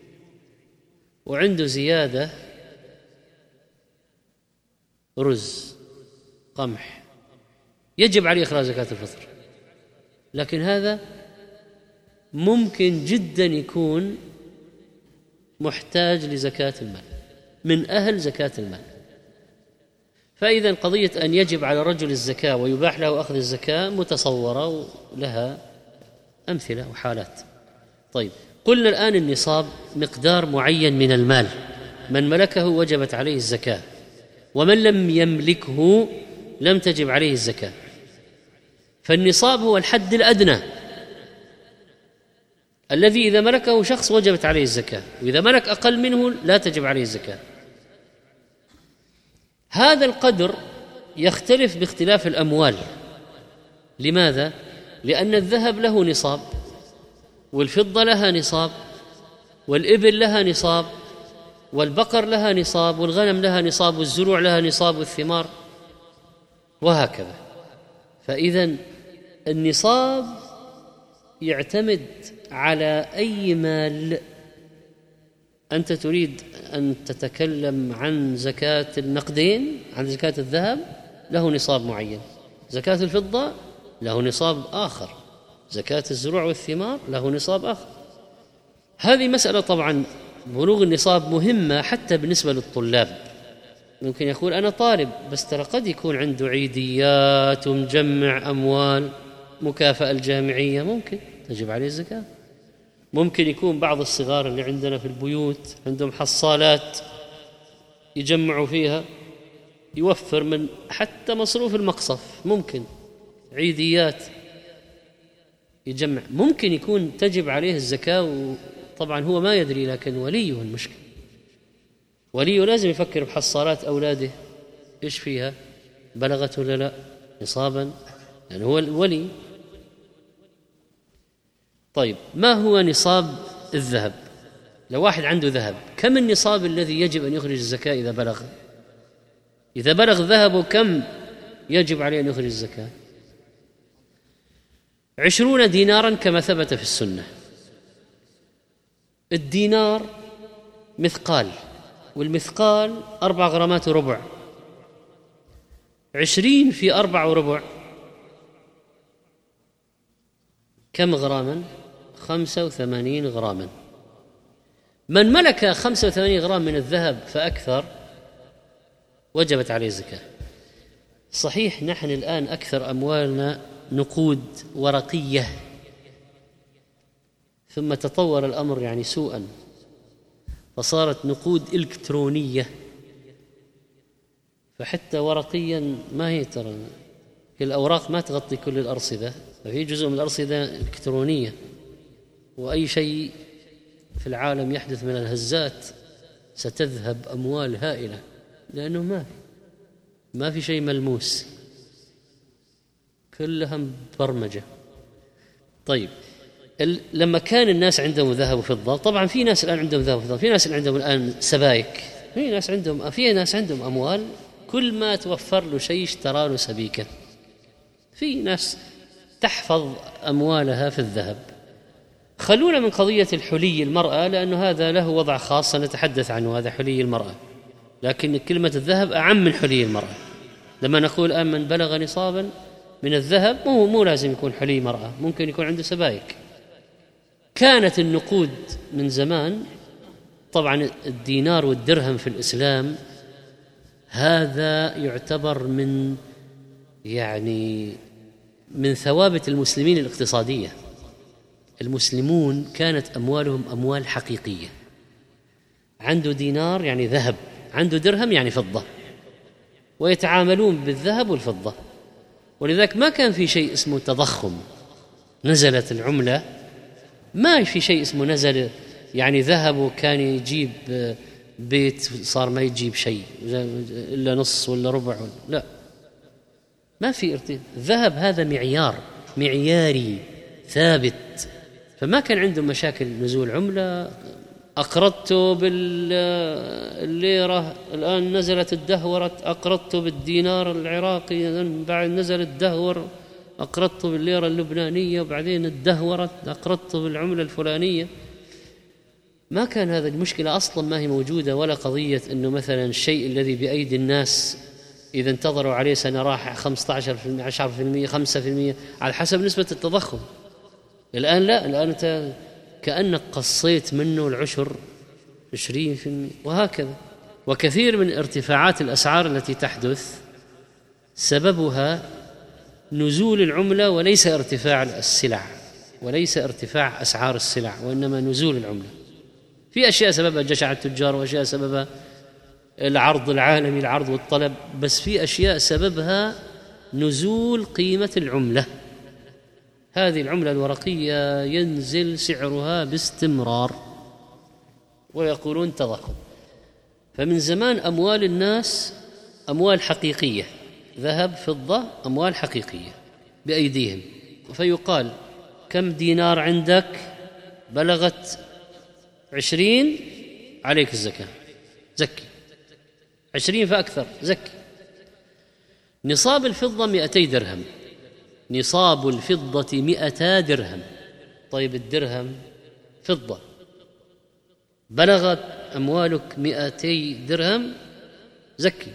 [SPEAKER 2] وعنده زيادة رز قمح، يجب عليه إخراج زكاة الفطر. لكن هذا ممكن جدا يكون محتاج لزكاة المال، من أهل زكاة المال. فإذا قضية أن يجب على الرجل الزكاة ويباح له أخذ الزكاة متصورة ولها أمثلة وحالات. طيب، قلنا الآن النصاب مقدار معين من المال، من ملكه وجبت عليه الزكاة، ومن لم يملكه لم تجب عليه الزكاة. فالنصاب هو الحد الأدنى الذي إذا ملكه شخص وجبت عليه الزكاة، وإذا ملك أقل منه لا تجب عليه الزكاة. هذا القدر يختلف باختلاف الأموال. لماذا؟ لأن الذهب له نصاب، والفضة لها نصاب، والإبل لها نصاب، والبقر لها نصاب، والغنم لها نصاب، والزروع لها نصاب، والثمار، وهكذا. فإذا النصاب يعتمد على أي مال. أنت تريد أن تتكلم عن زكاة النقدين، عن زكاة الذهب، له نصاب معين، زكاة الفضة له نصاب آخر، زكاة الزروع والثمار له نصاب آخر. هذه مسألة طبعا بلوغ النصاب مهمة حتى بالنسبة للطلاب. ممكن يقول أنا طالب، بس ترى قد يكون عنده عيديات ومجمع أموال، مكافأة الجامعية، ممكن تجب عليه الزكاة. ممكن يكون بعض الصغار اللي عندنا في البيوت عندهم حصالات يجمعوا فيها، يوفر من حتى مصروف المقصف، ممكن عيديات يجمع، ممكن يكون تجب عليه الزكاة. وطبعا هو ما يدري، لكن وليه المشكلة، وليه لازم يفكر بحصالات أولاده إيش فيها، بلغت ولا لا نصابا، يعني هو الولي. طيب، ما هو نصاب الذهب؟ لو واحد عنده ذهب، كم النصاب الذي يجب أن يخرج الزكاة إذا بلغ؟ إذا بلغ ذهبه كم يجب عليه أن يخرج الزكاة؟ عشرون دينارا كما ثبت في السنة. الدينار مثقال، والمثقال أربع غرامات وربع. عشرين في أربع وربع كم غراما؟ خمسة وثمانين غراما. من ملك خمسة وثمانين غرام من الذهب فأكثر وجبت عليه الزكاة. صحيح نحن الآن أكثر أموالنا نقود ورقية، ثم تطور الأمر يعني سوءا فصارت نقود إلكترونية، فحتى ورقيا ما هي ترى الأوراق ما تغطي كل الأرصدة، ففي جزء من الأرصدة إلكترونية، وأي شيء في العالم يحدث من الهزات ستذهب أموال هائلة، لأنه ما في ما في شيء ملموس، كلها برمجة. طيب لما كان الناس عندهم ذهب وفضة، طبعا في ناس الآن عندهم ذهب وفضة، في ناس عندهم الآن سبائك، في ناس عندهم في ناس عندهم أموال كل ما توفر له شيء اشترى له سبيكة. في ناس تحفظ أموالها في الذهب. خلونا من قضية الحلي المرأة لأنه هذا له وضع خاص نتحدث عنه، هذا حلي المرأة، لكن كلمة الذهب أعم من حلي المرأة. لما نقول الآن من بلغ نصابا من الذهب مو مو لازم يكون حلي مرأة، ممكن يكون عنده سبائك. كانت النقود من زمان، طبعا الدينار والدرهم في الإسلام هذا يعتبر من يعني من ثوابت المسلمين الاقتصادية. المسلمون كانت أموالهم أموال حقيقية، عنده دينار يعني ذهب، عنده درهم يعني فضة، ويتعاملون بالذهب والفضة، ولذلك ما كان في شيء اسمه تضخم. نزلت العملة ما في شيء اسمه نزل يعني ذهب وكان يجيب بيت صار ما يجيب شيء إلا نص ولا ربع، لا ما في ارتفاع. الذهب هذا معيار معياري ثابت، فما كان عندهم مشاكل نزول عملة. أقرضته بالليرة الآن نزلت الدهورت، أقرضته بالدينار العراقي بعد نزل الدهور، أقرضته بالليرة اللبنانية وبعدين الدهورت، أقرضته بالعملة الفلانية. ما كان هذا المشكلة أصلا ما هي موجودة، ولا قضية أنه مثلا الشيء الذي بأيدي الناس إذا انتظروا عليه سنة راح خمسة عشر بالمئة عشرة بالمئة خمسة بالمئة على حسب نسبة التضخم. الآن لا، الآن أنت كأنك قصيت منه العشر عشرين بالمئة وهكذا. وكثير من ارتفاعات الأسعار التي تحدث سببها نزول العملة وليس ارتفاع السلع، وليس ارتفاع أسعار السلع، وإنما نزول العملة. في أشياء سببها جشع التجار، وأشياء سببها العرض العالمي، العرض والطلب، بس في أشياء سببها نزول قيمة العملة. هذه العملة الورقية ينزل سعرها باستمرار ويقولون تضخم. فمن زمان أموال الناس أموال حقيقية، ذهب فضة، أموال حقيقية بأيديهم. فيقال كم دينار عندك؟ بلغت عشرين عليك الزكاة، زكي. عشرين فأكثر زكي. نصاب الفضة مئتي درهم، نصاب الفضة مئتا درهم. طيب الدرهم فضة، بلغت أموالك مئتي درهم زكي.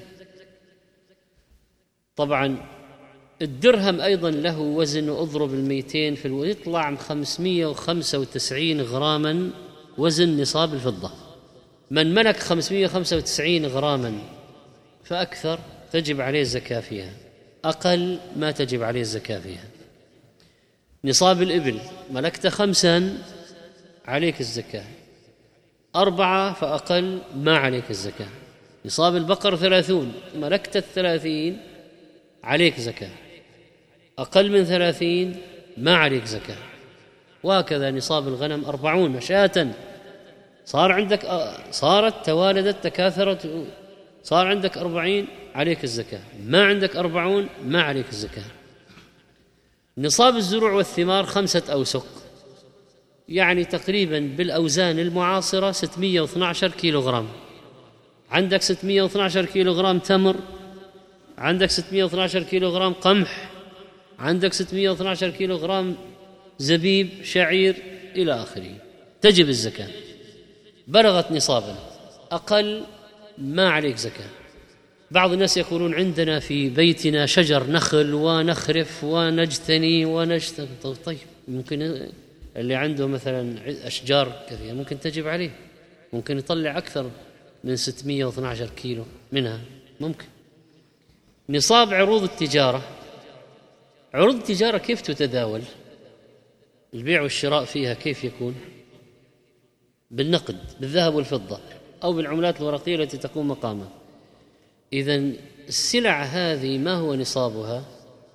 [SPEAKER 2] طبعا الدرهم أيضا له وزن، وأضرب المئتين في الوزن يطلع خمسمئة وخمسة وتسعين غراما وزن نصاب الفضة. من ملك خمسمئة وخمسة وتسعين غراما فأكثر تجب عليه الزكاة فيها، أقل ما تجب عليه الزكاة فيها. نصاب الإبل ملكت خمسا عليك الزكاة، أربعة فأقل ما عليك الزكاة. نصاب البقر ثلاثون، ملكت الثلاثين عليك زكاة، أقل من ثلاثين ما عليك زكاة. وهكذا نصاب الغنم أربعون شاة، صار عندك صارت توالدت تكاثرت صار عندك أربعين عليك الزكاة، ما عندك أربعون ما عليك الزكاة. نصاب الزروع والثمار خمسة أوسق، يعني تقريبا بالأوزان المعاصرة ستمئة واثني عشر كيلو غرام. عندك ستمئة واثني عشر كيلو غرام تمر، عندك ستمئة واثني عشر كيلو غرام قمح، عندك ستمئة واثني عشر كيلو غرام زبيب، شعير، إلى آخره، تجب الزكاة. بلغت نصابا. أقل ما عليك زكاة. بعض الناس يقولون عندنا في بيتنا شجر نخل ونخرف ونجتني ونجتني. طيب ممكن اللي عنده مثلا أشجار كثيرة ممكن تجب عليه، ممكن يطلع أكثر من ستمائة واثني عشر كيلو منها ممكن. نصاب عروض التجارة، عروض التجارة كيف تتداول؟ البيع والشراء فيها كيف يكون؟ بالنقد، بالذهب والفضة، أو بالعملات الورقية التي تقوم مقامها. إذن السلع هذه ما هو نصابها؟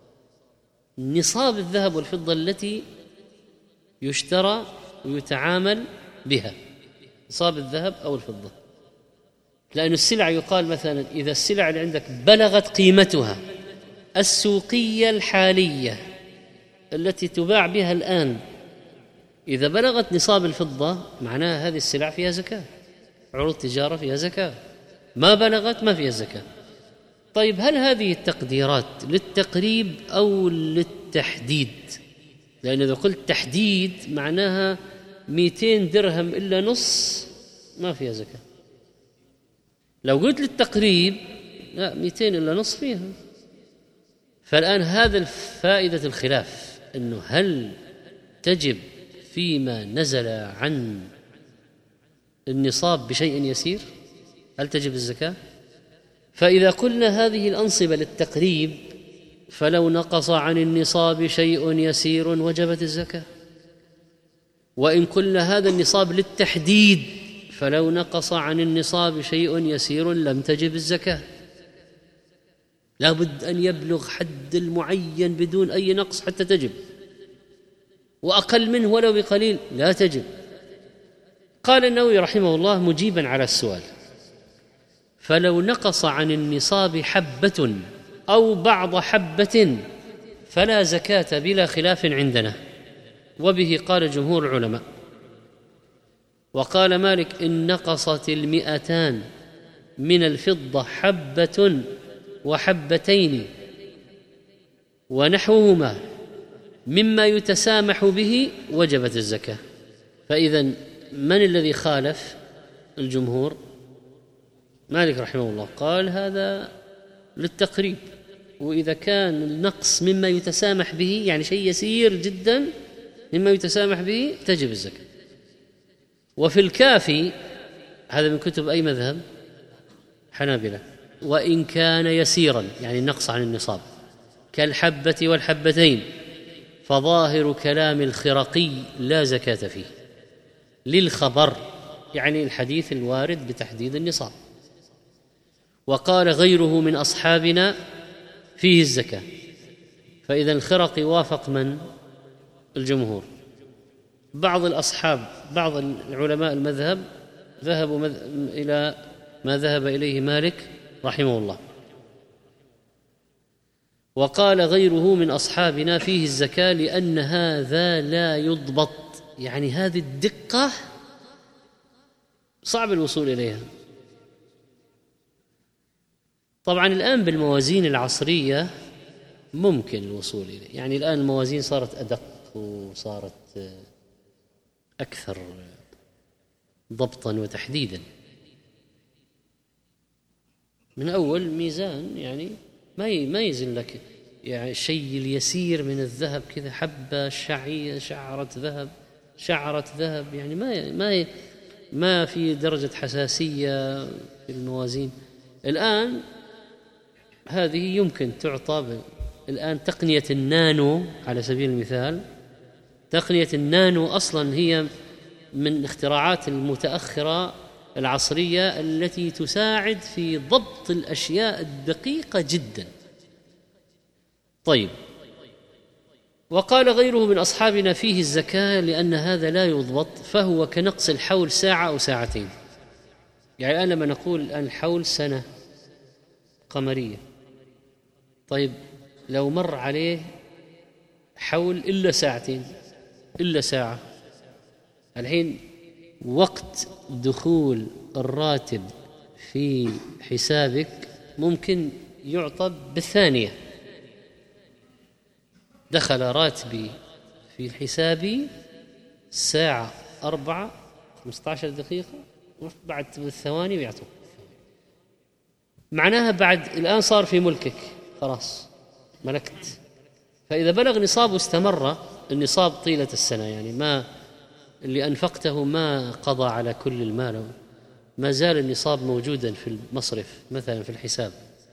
[SPEAKER 2] نصاب الذهب والفضة التي يشترى ويتعامل بها، نصاب الذهب أو الفضة. لأن السلع يقال مثلا إذا السلع اللي عندك بلغت قيمتها السوقية الحالية التي تباع بها الآن، إذا بلغت نصاب الفضة معناها هذه السلع فيها زكاة، عروض تجارة فيها زكاة. ما بلغت ما فيها زكاة. طيب هل هذه التقديرات للتقريب أو للتحديد؟ لأن إذا قلت تحديد معناها مئتين درهم إلا نص ما فيها زكاة. لو قلت للتقريب لا، مئتين إلا نص فيها. فالآن هذا فائدة الخلاف، أنه هل تجب فيما نزل عن النصاب بشيء يسير؟ هل تجب الزكاة؟ فإذا قلنا هذه الأنصبة للتقريب فلو نقص عن النصاب شيء يسير وجبت الزكاة، وإن قلنا هذا النصاب للتحديد فلو نقص عن النصاب شيء يسير لم تجب الزكاة. لا بد أن يبلغ حد المعين بدون أي نقص حتى تجب، وأقل منه ولو بقليل لا تجب. قال النووي رحمه الله مجيبا على السؤال: فلو نقص عن النصاب حبة أو بعض حبة فلا زكاة بلا خلاف عندنا، وبه قال جمهور العلماء. وقال مالك: إن نقصت المئتان من الفضة حبة وحبتين ونحوهما مما يتسامح به وجبت الزكاة. فإذن من الذي خالف الجمهور؟ مالك رحمه الله قال هذا للتقريب، وإذا كان النقص مما يتسامح به يعني شيء يسير جدا مما يتسامح به تجب الزكاة. وفي الكافي، هذا من كتب أي مذهب؟ حنابلة: وإن كان يسيرا يعني النقص عن النصاب كالحبة والحبتين فظاهر كلام الخرقي لا زكاة فيه للخبر، يعني الحديث الوارد بتحديد النصاب. وقال غيره من أصحابنا فيه الزكاة. فإذا الخرقي وافق من؟ الجمهور. بعض الأصحاب بعض العلماء المذهب ذهبوا مذ... إلى ما ذهب إليه مالك رحمه الله. وقال غيره من أصحابنا فيه الزكاة لأن هذا لا يضبط، يعني هذه الدقة صعب الوصول إليها. طبعا الآن بالموازين العصرية ممكن الوصول إليه، يعني الآن الموازين صارت أدق وصارت أكثر ضبطا وتحديدا. من أول ميزان يعني ما ما يزن لك يعني الشيء اليسير من الذهب كذا، حبة شعية شعرة ذهب شعرة ذهب، يعني ما ما ما في درجة حساسية في الموازين. الآن هذه يمكن تعطى الآن تقنية النانو على سبيل المثال. تقنية النانو أصلا هي من اختراعات المتأخرة العصرية التي تساعد في ضبط الأشياء الدقيقة جدا. طيب، وقال غيره من أصحابنا فيه الزكاة لأن هذا لا يضبط، فهو كنقص الحول ساعة أو ساعتين. يعني الآن لما نقول الآن الحول سنة قمرية، طيب لو مر عليه حول إلا ساعتين إلا ساعة، الحين وقت دخول الراتب في حسابك ممكن يعطى بالثانية. دخل راتبي في حسابي ساعة أربعة خمسة عشر دقيقة بعد الثواني ويعطوك. معناها بعد الآن صار في ملكك، خلاص ملكت. فإذا بلغ نصاب واستمر النصاب طيلة السنة، يعني ما اللي أنفقته ما قضى على كل المال، ما زال النصاب موجودا في المصرف مثلا في الحساب،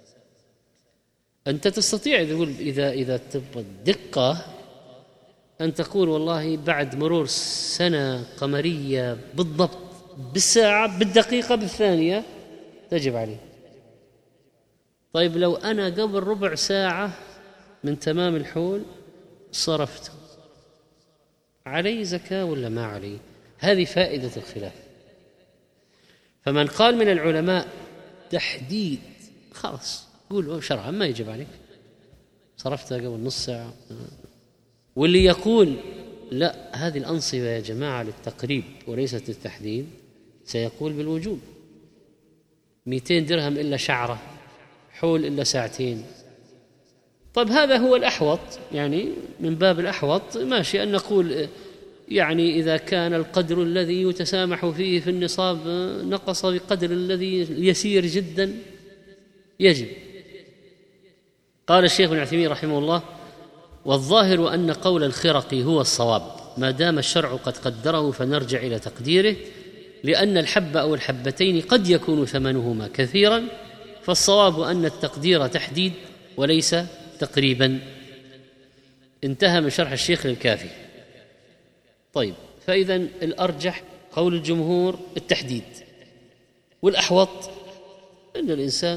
[SPEAKER 2] أنت تستطيع تقول إذا إذا تبغى الدقة أن تقول والله بعد مرور سنة قمرية بالضبط بالساعة بالدقيقة بالثانية تجب عليه. طيب لو أنا قبل ربع ساعة من تمام الحول صرفته، علي زكاة ولا ما علي؟ هذه فائدة الخلاف. فمن قال من العلماء تحديد خلاص قول شرعا ما يجب عليك، صرفتها قبل نص ساعة. واللي يقول لا هذه الأنصبة يا جماعة للتقريب وليست للتحديد سيقول بالوجوب، مئتين درهم إلا شعرة، حول إلا ساعتين. طيب هذا هو الأحوط، يعني من باب الأحوط ماشي أن نقول يعني إذا كان القدر الذي يتسامح فيه في النصاب نقص بقدر الذي يسير جدا يجب. قال الشيخ ابن عثيمين رحمه الله: والظاهر أن قول الخرقي هو الصواب ما دام الشرع قد قدره، فنرجع إلى تقديره، لأن الحب أو الحبتين قد يكون ثمنهما كثيرا، فالصواب أن التقدير تحديد وليس تقريبا. انتهى من شرح الشيخ للكافي. طيب فإذا الأرجح قول الجمهور التحديد، والأحوط أن الإنسان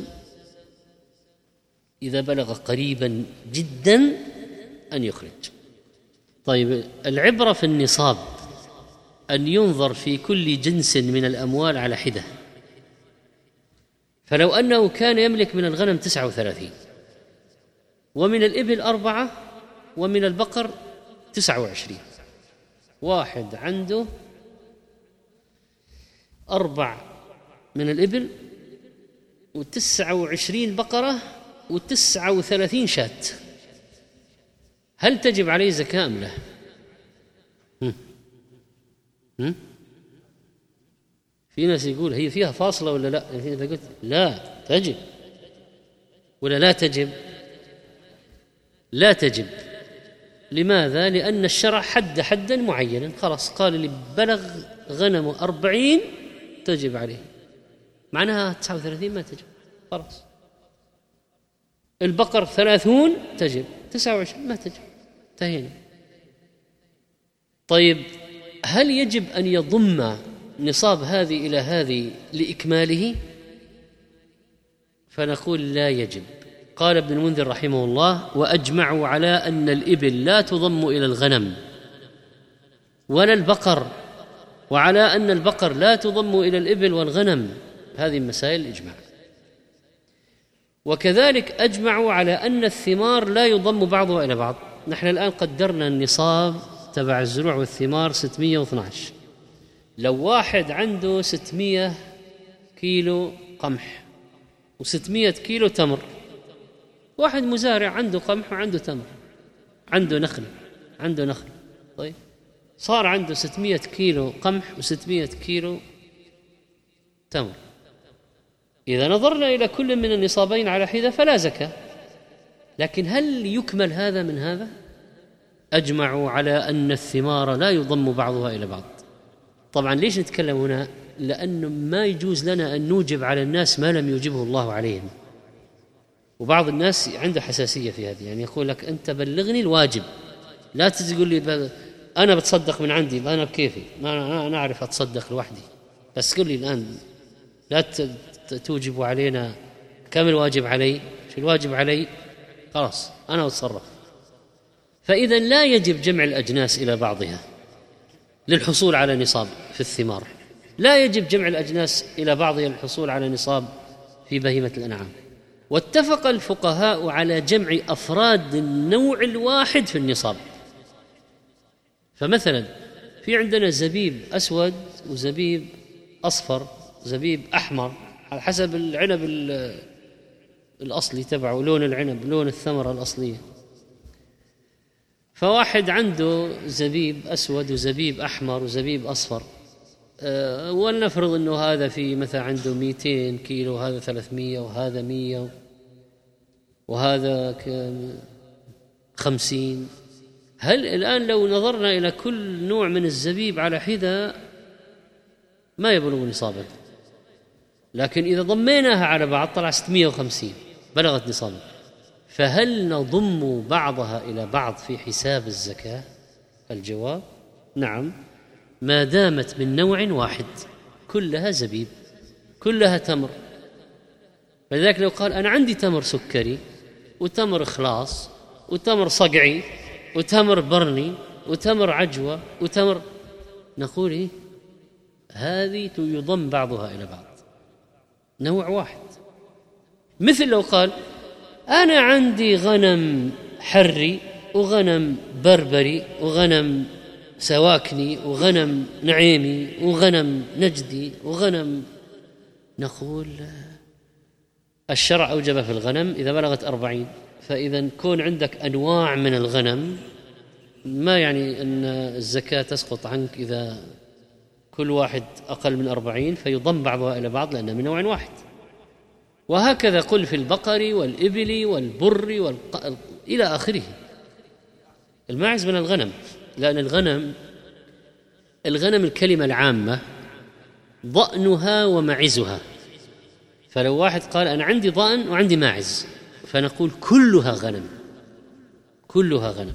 [SPEAKER 2] إذا بلغ قريبا جدا أن يخرج. طيب العبرة في النصاب أن ينظر في كل جنس من الأموال على حدة، فلو أنه كان يملك من الغنم تسعة وثلاثين ومن الإبل أربعة ومن البقر تسعة وعشرين، واحد عنده أربع من الإبل وتسعة وعشرين بقرة وتسعة وثلاثين شاة، هل تجب عليه زكاة أم لا؟ هم؟ هم؟ في ناس يقول هي فيها فاصلة ولا لا؟ إذا قلت لا تجب ولا لا تجب؟ لا تجب. لماذا؟ لأن الشرع حد حدا معينا، خلاص قال اللي بلغ غنمه أربعين تجب عليه، معناها تسعة وثلاثين ما تجب، خلاص. البقر ثلاثون تجب، تسعة وعشرين ما تجب، انتهينا. طيب هل يجب أن يضم نصاب هذه إلى هذه لإكماله؟ فنقول لا يجب. قال ابن المنذر رحمه الله: وأجمعوا على أن الإبل لا تضم إلى الغنم ولا البقر، وعلى أن البقر لا تضم إلى الإبل والغنم، هذه مسائل الإجماع. وكذلك أجمعوا على أن الثمار لا يضم بعضها إلى بعض. نحن الآن قدرنا النصاب تبع الزروع والثمار ستمائة واثني عشر، لو واحد عنده ستمائة كيلو قمح وستمائة كيلو تمر، واحد مزارع عنده قمح وعنده تمر، عنده نخل عنده نخل طيب صار عنده ستمائة كيلو قمح وستمائة كيلو تمر. إذا نظرنا إلى كل من النصابين على حدة فلا زكاة، لكن هل يكمل هذا من هذا؟ أجمعوا على أن الثمار لا يضم بعضها إلى بعض. طبعا ليش نتكلم هنا؟ لأنه ما يجوز لنا أن نوجب على الناس ما لم يوجبه الله عليهم، وبعض الناس عنده حساسية في هذه، يعني يقول لك أنت بلغني الواجب، لا تقول لي أنا بتصدق من عندي، أنا بكيفي، ما أنا أعرف أتصدق لوحدي، بس قل لي الآن لا توجب علينا كم الواجب علي، شو الواجب علي، خلاص أنا أتصرف. فإذا لا يجب جمع الأجناس إلى بعضها للحصول على نصاب في الثمار، لا يجب جمع الأجناس إلى بعضها للحصول على نصاب في بهيمة الأنعام. واتفق الفقهاء على جمع أفراد النوع الواحد في النصاب. فمثلا في عندنا زبيب أسود وزبيب أصفر، زبيب أحمر، على حسب العنب الأصلي تبعه، لون العنب، لون الثمرة الأصلية. فواحد عنده زبيب أسود وزبيب أحمر وزبيب أصفر، أه ولنفرض أنه هذا في مثلا عنده مئتين كيلو وهذا ثلاثمية وهذا مية وهذا خمسين. هل الآن لو نظرنا إلى كل نوع من الزبيب على حدة ما يبلغ نصابا، لكن إذا ضميناها على بعض طلع ستمائة وخمسين بلغت نصابا. فهل نضم بعضها إلى بعض في حساب الزكاة؟ الجواب نعم، ما دامت من نوع واحد، كلها زبيب كلها تمر. فلذلك لو قال أنا عندي تمر سكري وتمر إخلاص وتمر صقعي وتمر برني وتمر عجوة وتمر، نقول إيه؟ هذه يضم بعضها إلى بعض، نوع واحد. مثل لو قال أنا عندي غنم حري وغنم بربري وغنم سواكني وغنم نعيمي وغنم نجدي وغنم، نقول الشرع أوجب في الغنم إذا بلغت أربعين. فإذا كون عندك أنواع من الغنم ما يعني أن الزكاة تسقط عنك إذا كل واحد أقل من أربعين، فيضم بعضها إلى بعض لأنه من نوع واحد. وهكذا قل في البقر والإبل والبر والق... إلى آخره. الماعز من الغنم، لأن الغنم الغنم الكلمة العامة ضأنها ومعزها. فلو واحد قال أنا عندي ضأن وعندي ماعز، فنقول كلها غنم، كلها غنم.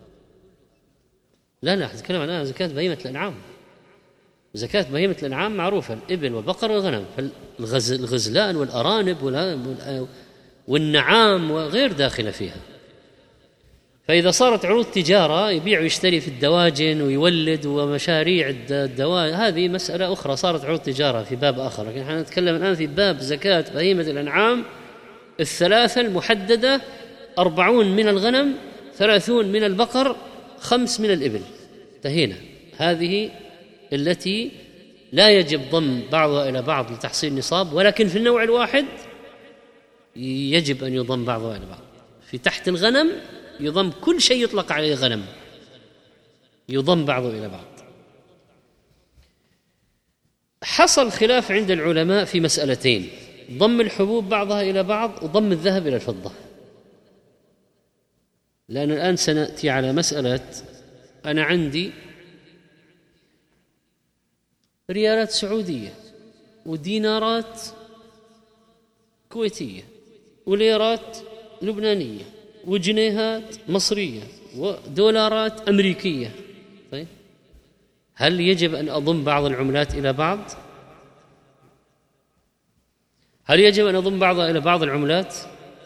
[SPEAKER 2] لا لا نتكلم عن زكاة بهيمة الأنعام. زكاة بهيمة الأنعام معروفة، الإبل والبقر والغنم. فالغزلان والأرانب والنعام وغير داخلة فيها. فإذا صارت عروض تجارة يبيع ويشتري في الدواجن ويولد ومشاريع الدواجن، هذه مسألة أخرى، صارت عروض تجارة في باب آخر. لكن نحن نتكلم الآن في باب زكاة بهيمة الأنعام الثلاثة المحددة: أربعون من الغنم، ثلاثون من البقر، خمس من الإبل. انتهينا. هذه التي لا يجب ضم بعضها إلى بعض لتحصيل نصاب، ولكن في النوع الواحد يجب أن يضم بعضها إلى بعض. في تحت الغنم يضم كل شيء يطلق عليه غنم، يضم بعضه إلى بعض. حصل خلاف عند العلماء في مسألتين: ضم الحبوب بعضها إلى بعض وضم الذهب إلى الفضة. لأن الآن سنأتي على مسألة أنا عندي ريالات سعودية ودينارات كويتية وليرات لبنانية وجنيهات مصرية ودولارات أمريكية. طيب هل يجب أن أضم بعض العملات إلى بعض؟ هل يجب أن أضم بعضها إلى بعض العملات؟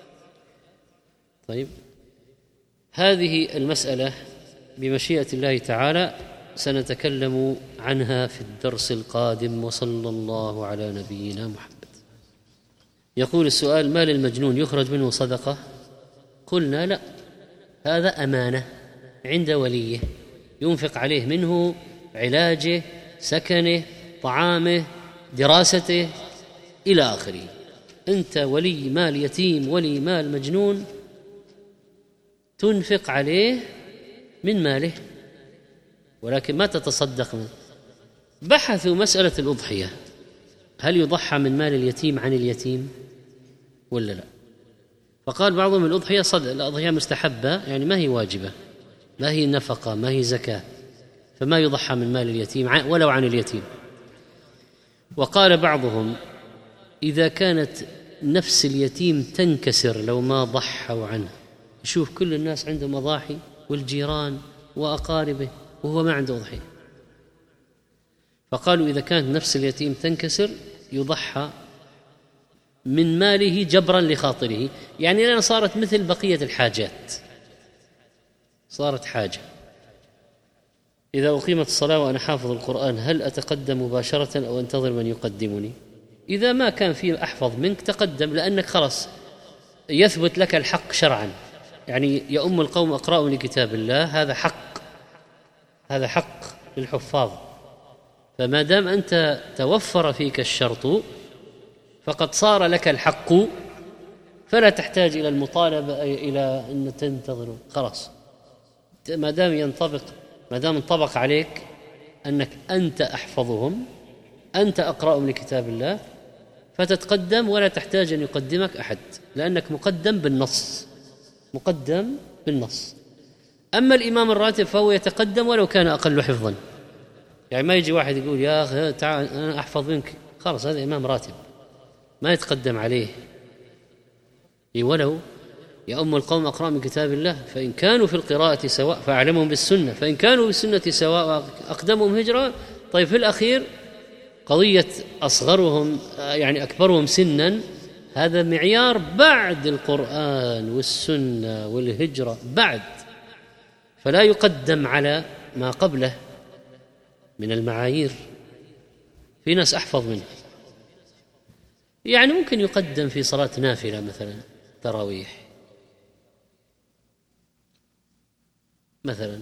[SPEAKER 2] طيب هذه المسألة بمشيئة الله تعالى سنتكلم عنها في الدرس القادم، وصلى الله على نبينا محمد. يقول السؤال: مال المجنون يخرج منه صدقة؟ قلنا لا، هذا أمانة عند وليه، ينفق عليه منه علاجه، سكنه، طعامه، دراسته إلى آخره. أنت ولي مال يتيم، ولي مال مجنون، تنفق عليه من ماله، ولكن ما تتصدق منه. بحثوا مسألة الأضحية، هل يضحى من مال اليتيم عن اليتيم ولا لا؟ فقال بعضهم الأضحية صدق، الأضحية مستحبة، يعني ما هي واجبة، ما هي نفقة، ما هي زكاة، فما يضحى من مال اليتيم ولو عن اليتيم. وقال بعضهم إذا كانت نفس اليتيم تنكسر لو ما ضحوا عنه، يشوف كل الناس عندهم أضاحي والجيران وأقاربه وهو ما عنده أضحية، فقالوا إذا كانت نفس اليتيم تنكسر يضحى من ماله جبرا لخاطره، يعني لأن صارت مثل بقية الحاجات، صارت حاجة. إذا أقيمت الصلاة وأنا حافظ القرآن هل أتقدم مباشرة أو أنتظر من يقدمني؟ إذا ما كان فيه أحفظ منك تقدم، لأنك خلاص يثبت لك الحق شرعا، يعني يا أم القوم أقرأوا لكتاب الله، هذا حق، هذا حق للحفاظ. فما دام أنت توفر فيك الشرط فقد صار لك الحق، فلا تحتاج إلى المطالبة إلى أن تنتظر، خلاص ما دام ينطبق ما دام انطبق عليك أنك أنت أحفظهم أنت أقرأ من كتاب الله فتتقدم ولا تحتاج أن يقدمك أحد، لأنك مقدم بالنص، مقدم بالنص. أما الإمام الراتب فهو يتقدم ولو كان أقل حفظا، يعني ما يجي واحد يقول يا أخي تعال أنا أحفظ منك، خلاص هذا إمام راتب ما يتقدم عليه. ولو يا أم القوم أقرأ من كتاب الله فإن كانوا في القراءة سواء فأعلمهم بالسنة، فإن كانوا بالسنة سواء أقدمهم هجرة. طيب في الأخير قضية أصغرهم يعني أكبرهم سنا هذا معيار بعد القرآن والسنة والهجرة بعد، فلا يقدم على ما قبله من المعايير. في ناس أحفظ منه، يعني ممكن يقدم في صلاة نافلة مثلا تراويح مثلا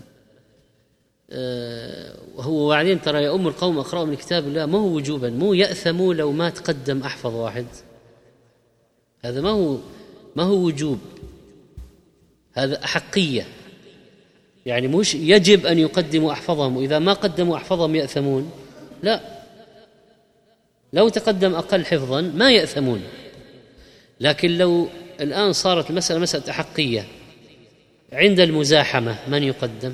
[SPEAKER 2] وهو بعدين ترى يا أم القوم أقرأوا من كتاب الله ما هو وجوبا، مو يأثموا لو ما تقدم أحفظ واحد، هذا ما هو ما هو وجوب، هذا أحقية، يعني مش يجب أن يقدموا أحفظهم وإذا ما قدموا أحفظهم يأثمون، لا، لو تقدم أقل حفظا ما يأثمون. لكن لو الآن صارت المسألة مسألة أحقية عند المزاحمة من يقدم؟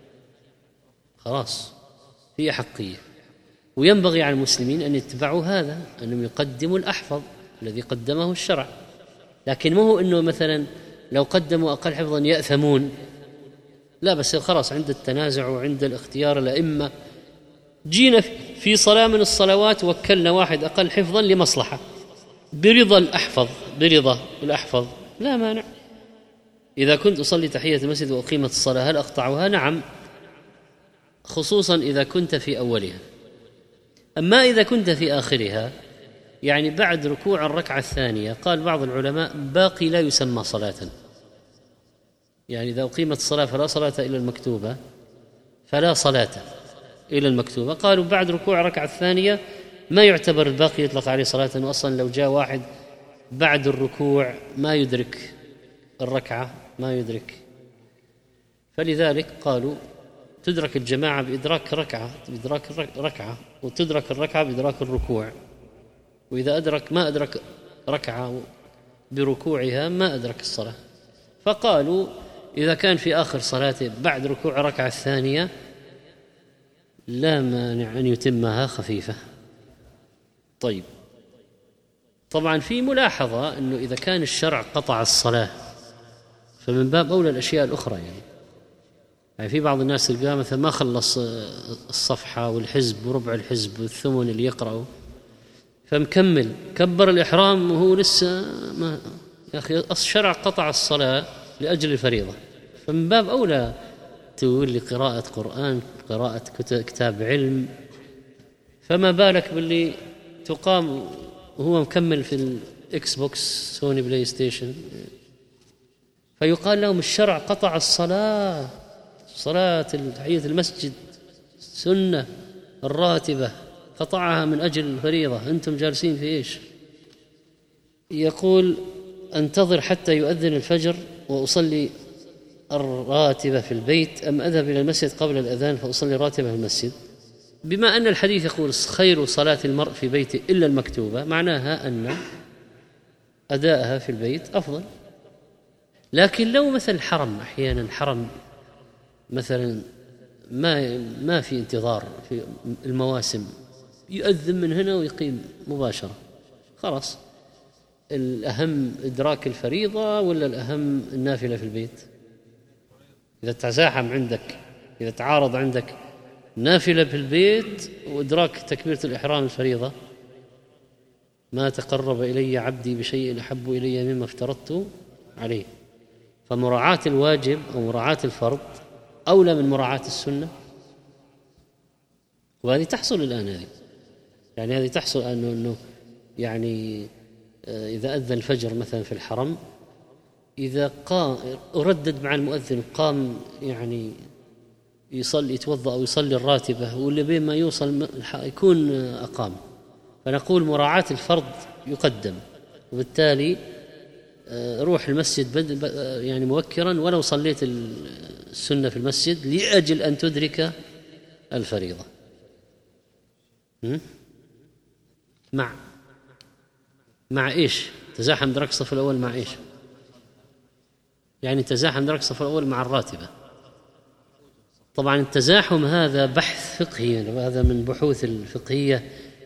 [SPEAKER 2] خلاص في أحقية، وينبغي على المسلمين أن يتبعوا هذا، أنهم يقدموا الأحفظ الذي قدمه الشرع. لكن ما هو أنه مثلا لو قدموا أقل حفظا يأثمون، لا، بس خلاص عند التنازع وعند الاختيار الأئمة جينا في صلاة من الصلوات وكلنا واحد أقل حفظا لمصلحة برضا الأحفظ، برضا الأحفظ لا مانع. إذا كنت أصلي تحية المسجد وأقيمت الصلاة هل أقطعها؟ نعم، خصوصا إذا كنت في أولها. أما إذا كنت في آخرها يعني بعد ركوع الركعة الثانية، قال بعض العلماء باقي لا يسمى صلاة، يعني إذا أقيمت الصلاة فلا صلاة إلى المكتوبة فلا صلاة إلى المكتوبة، قالوا بعد ركوع الركعة الثانية ما يعتبر الباقي يطلق عليه صلاة، وأصلا لو جاء واحد بعد الركوع ما يدرك الركعة ما يدرك، فلذلك قالوا تدرك الجماعة بإدراك ركعة بإدراك ركعة وتدرك الركعة بإدراك الركوع، وإذا أدرك ما أدرك ركعة بركوعها ما أدرك الصلاة. فقالوا إذا كان في آخر صلاته بعد ركوع الركعة الثانية لا مانع أن يتمها خفيفة. طيب طبعا في ملاحظة أنه إذا كان الشرع قطع الصلاة فمن باب أولى الأشياء الأخرى، يعني يعني في بعض الناس تلقاه مثلا ما خلص الصفحة والحزب وربع الحزب والثمن اللي يقرأه فمكمل كبر الإحرام وهو لسه ما، يا أخي الشرع قطع الصلاة لأجل الفريضة، فمن باب أولى تقول لي قراءة قرآن قراءة كتاب علم، فما بالك باللي تقام وهو مكمل في الإكس بوكس سوني بلاي ستيشن. فيقال لهم الشرع قطع الصلاة، صلاة تحية المسجد سنة الراتبة قطعها من أجل الفريضة، أنتم جالسين في إيش؟ يقول أنتظر حتى يؤذن الفجر وأصلي الراتبة في البيت أم أذهب إلى المسجد قبل الأذان فأصلي الراتبة في المسجد؟ بما أن الحديث يقول خير صلاة المرء في بيته إلا المكتوبة، معناها أن أداءها في البيت أفضل. لكن لو مثل الحرم، أحيانا الحرم مثلا ما ما في انتظار في المواسم، يؤذن من هنا ويقيم مباشرة، خلاص الأهم إدراك الفريضة ولا الأهم النافلة في البيت؟ إذا تزاحم عندك، إذا تعارض عندك نافلة في البيت وإدراك تكبيرة الإحرام الفريضة، ما تقرب إلي عبدي بشيء أحب إلي مما افترضت عليه، فمراعاة الواجب أو مراعاة الفرض أولى من مراعاة السنة. وهذه تحصل الآن، هذه يعني هذه تحصل أنه, أنه يعني إذا أذن الفجر مثلا في الحرم، إذا قام أردد مع المؤذن قام يعني يصلي يتوضأ أو يصلي الراتبة واللي بين ما يوصل يكون أقام، فنقول مراعاة الفرض يقدم، وبالتالي روح المسجد يعني مبكرا ولو صليت السنة في المسجد لأجل أن تدرك الفريضة. مع مع إيش؟ تزاحم درك الصف الأول مع إيش؟ يعني تزاحم درك الصف الأول مع الراتبة. طبعا التزاحم هذا بحث فقهي، هذا من بحوث الفقهية،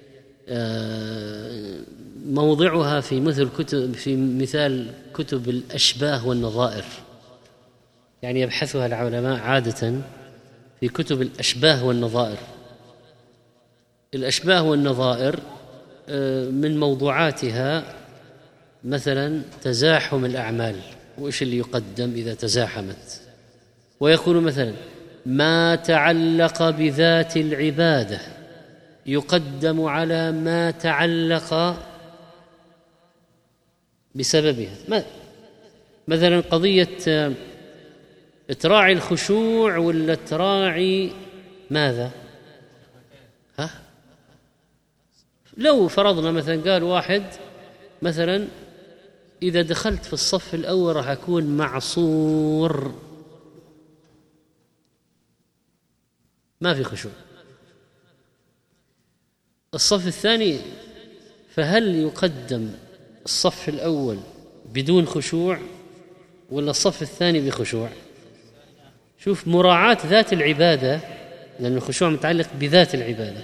[SPEAKER 2] موضعها في مثل كتب في مثال كتب الأشباه والنظائر، يعني يبحثها العلماء عادة في كتب الأشباه والنظائر. الأشباه والنظائر من موضوعاتها مثلا تزاحم الأعمال، وإيش اللي يقدم إذا تزاحمت، ويقول مثلا ما تعلق بذات العبادة يقدم على ما تعلق بسببها. مثلا قضية تراعي الخشوع ولا تراعي ماذا؟ ها؟ لو فرضنا مثلا قال واحد مثلا إذا دخلت في الصف الأول راح أكون معصور، ما في خشوع. الصف الثاني، فهل يقدم الصف الأول بدون خشوع ولا الصف الثاني بخشوع؟ شوف مراعاة ذات العبادة، لأن الخشوع متعلق بذات العبادة،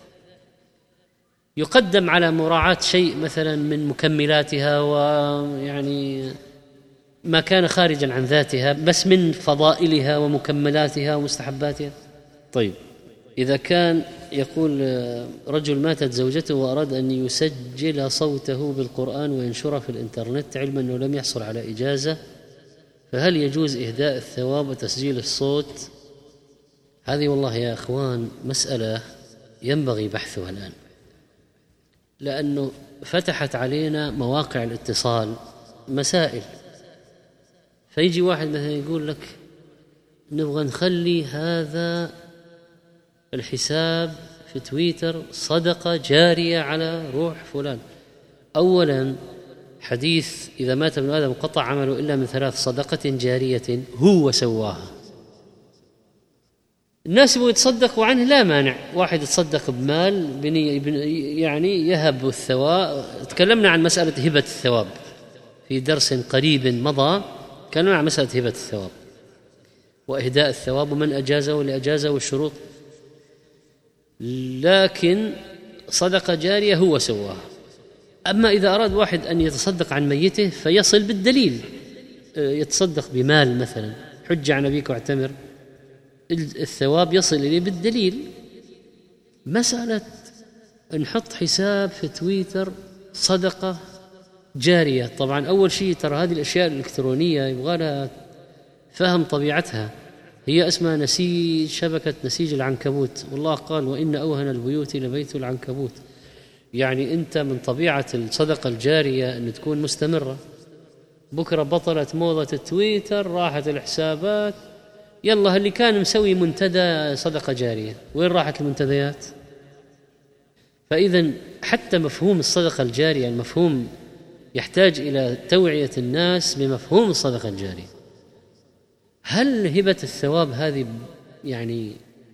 [SPEAKER 2] يقدم على مراعاة شيء مثلا من مكملاتها، ويعني ما كان خارجا عن ذاتها بس من فضائلها ومكملاتها ومستحباتها. طيب إذا كان يقول رجل ماتت زوجته وأراد أن يسجل صوته بالقرآن وينشره في الإنترنت علما أنه لم يحصل على إجازة، فهل يجوز إهداء الثواب وتسجيل الصوت؟ هذه والله يا أخوان مسألة ينبغي بحثها الآن، لأنه فتحت علينا مواقع الاتصال مسائل. فيجي واحد مثلا يقول لك نبغى نخلي هذا الحساب في تويتر صدقة جارية على روح فلان. أولا حديث إذا مات ابن آدم قطع عمله إلا من ثلاث: صدقة جارية هو سواها. الناس يبغوا يتصدقوا عنه لا مانع، واحد يتصدق بمال بني يعني يهب الثواب. تكلمنا عن مسألة هبة الثواب في درس قريب مضى، تكلمنا عن مسألة هبة الثواب وإهداء الثواب ومن أجازه لأجازه والشروط. لكن صدقة جارية هو سواها. أما إذا أراد واحد أن يتصدق عن ميته فيصل بالدليل، يتصدق بمال مثلا حج عن أبيك واعتمر، الثواب يصل إليه بالدليل. مسألة نحط حساب في تويتر صدقة جارية، طبعا أول شيء ترى هذه الأشياء الإلكترونية يبغى لها فهم طبيعتها، هي اسمها نسيج، شبكة نسيج العنكبوت، والله قال وإن أوهن البيوت لبيت العنكبوت. يعني أنت من طبيعة الصدقة الجارية أن تكون مستمرة. بكرة بطلت موضة التويتر، راحت الحسابات، يلا اللي كان مسوي منتدى صدقة جارية وين راحت المنتديات؟ فإذا حتى مفهوم الصدقة الجارية المفهوم يحتاج إلى توعية الناس بمفهوم الصدقة الجارية. هل هبة الثواب هذه يعني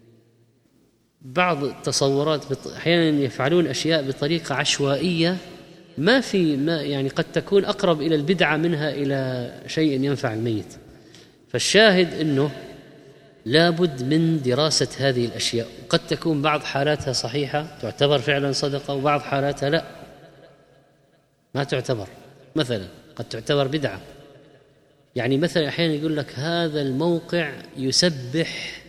[SPEAKER 2] بعض التصورات أحيانا يفعلون أشياء بطريقة عشوائية ما في ما يعني قد تكون أقرب إلى البدعة منها إلى شيء ينفع الميت. فالشاهد أنه لابد من دراسة هذه الأشياء، وقد تكون بعض حالاتها صحيحة تعتبر فعلا صدقة، وبعض حالاتها لا ما تعتبر، مثلا قد تعتبر بدعة. يعني مثلا أحيانا يقول لك هذا الموقع يسبح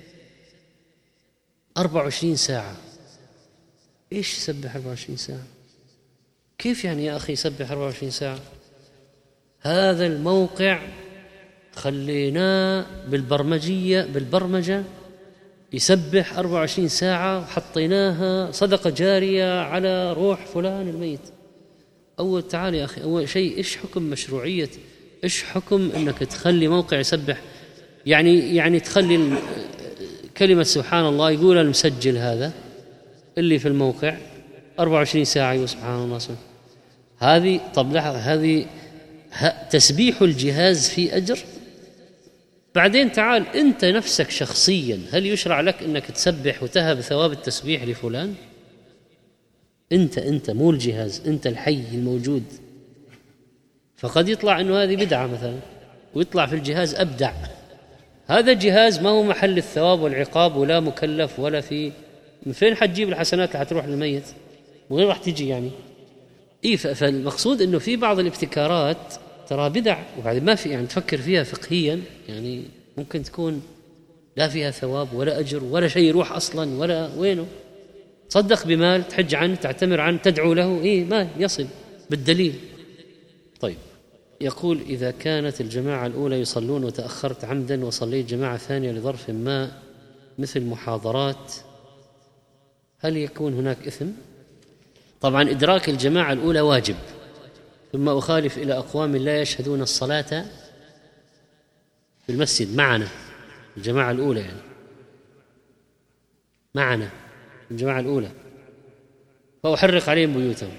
[SPEAKER 2] أربعة وعشرين ساعة. إيش يسبح أربعة وعشرين ساعة؟ كيف يعني يا أخي يسبح أربعة وعشرين ساعة؟ هذا الموقع خليناه بالبرمجية بالبرمجة يسبح أربعة وعشرين ساعة وحطيناها صدقة جارية على روح فلان الميت. أول تعال يا أخي، أول شيء إيش حكم مشروعية، إيش حكم أنك تخلي موقع يسبح؟ يعني يعني تخلي كلمة سبحان الله يقول المسجل هذا اللي في الموقع أربعة وعشرين ساعة يقول سبحان الله سبحان. هذه طب لحظة، هذه تسبيح الجهاز في أجر. بعدين تعال أنت نفسك شخصيا هل يشرع لك أنك تسبح وتهب ثواب التسبيح لفلان؟ أنت أنت مو الجهاز، أنت الحي الموجود. فقد يطلع أنه هذه بدعة مثلا، ويطلع في الجهاز أبدع. هذا الجهاز ما هو محل الثواب والعقاب ولا مكلف ولا في، من فين حتجيب الحسنات اللي حتروح للميت؟ وين راح تجي يعني؟ إيه فالمقصود أنه في بعض الابتكارات ترى بدع، وبعد ما في يعني تفكر فيها فقهيا يعني ممكن تكون لا فيها ثواب ولا أجر ولا شيء يروح أصلا ولا وينه. تصدق بمال، تحج عنه، تعتمر عنه، تدعو له، إيه ما يصل بالدليل. طيب يقول إذا كانت الجماعة الأولى يصلون وتأخرت عمدا وصليت جماعة ثانية لظرف ما مثل محاضرات، هل يكون هناك إثم؟ طبعا إدراك الجماعة الأولى واجب، ثم أخالف إلى أقوام لا يشهدون الصلاة في المسجد معنا، الجماعة الأولى يعني معنا الجماعة الأولى، فأحرق عليهم بيوتهم.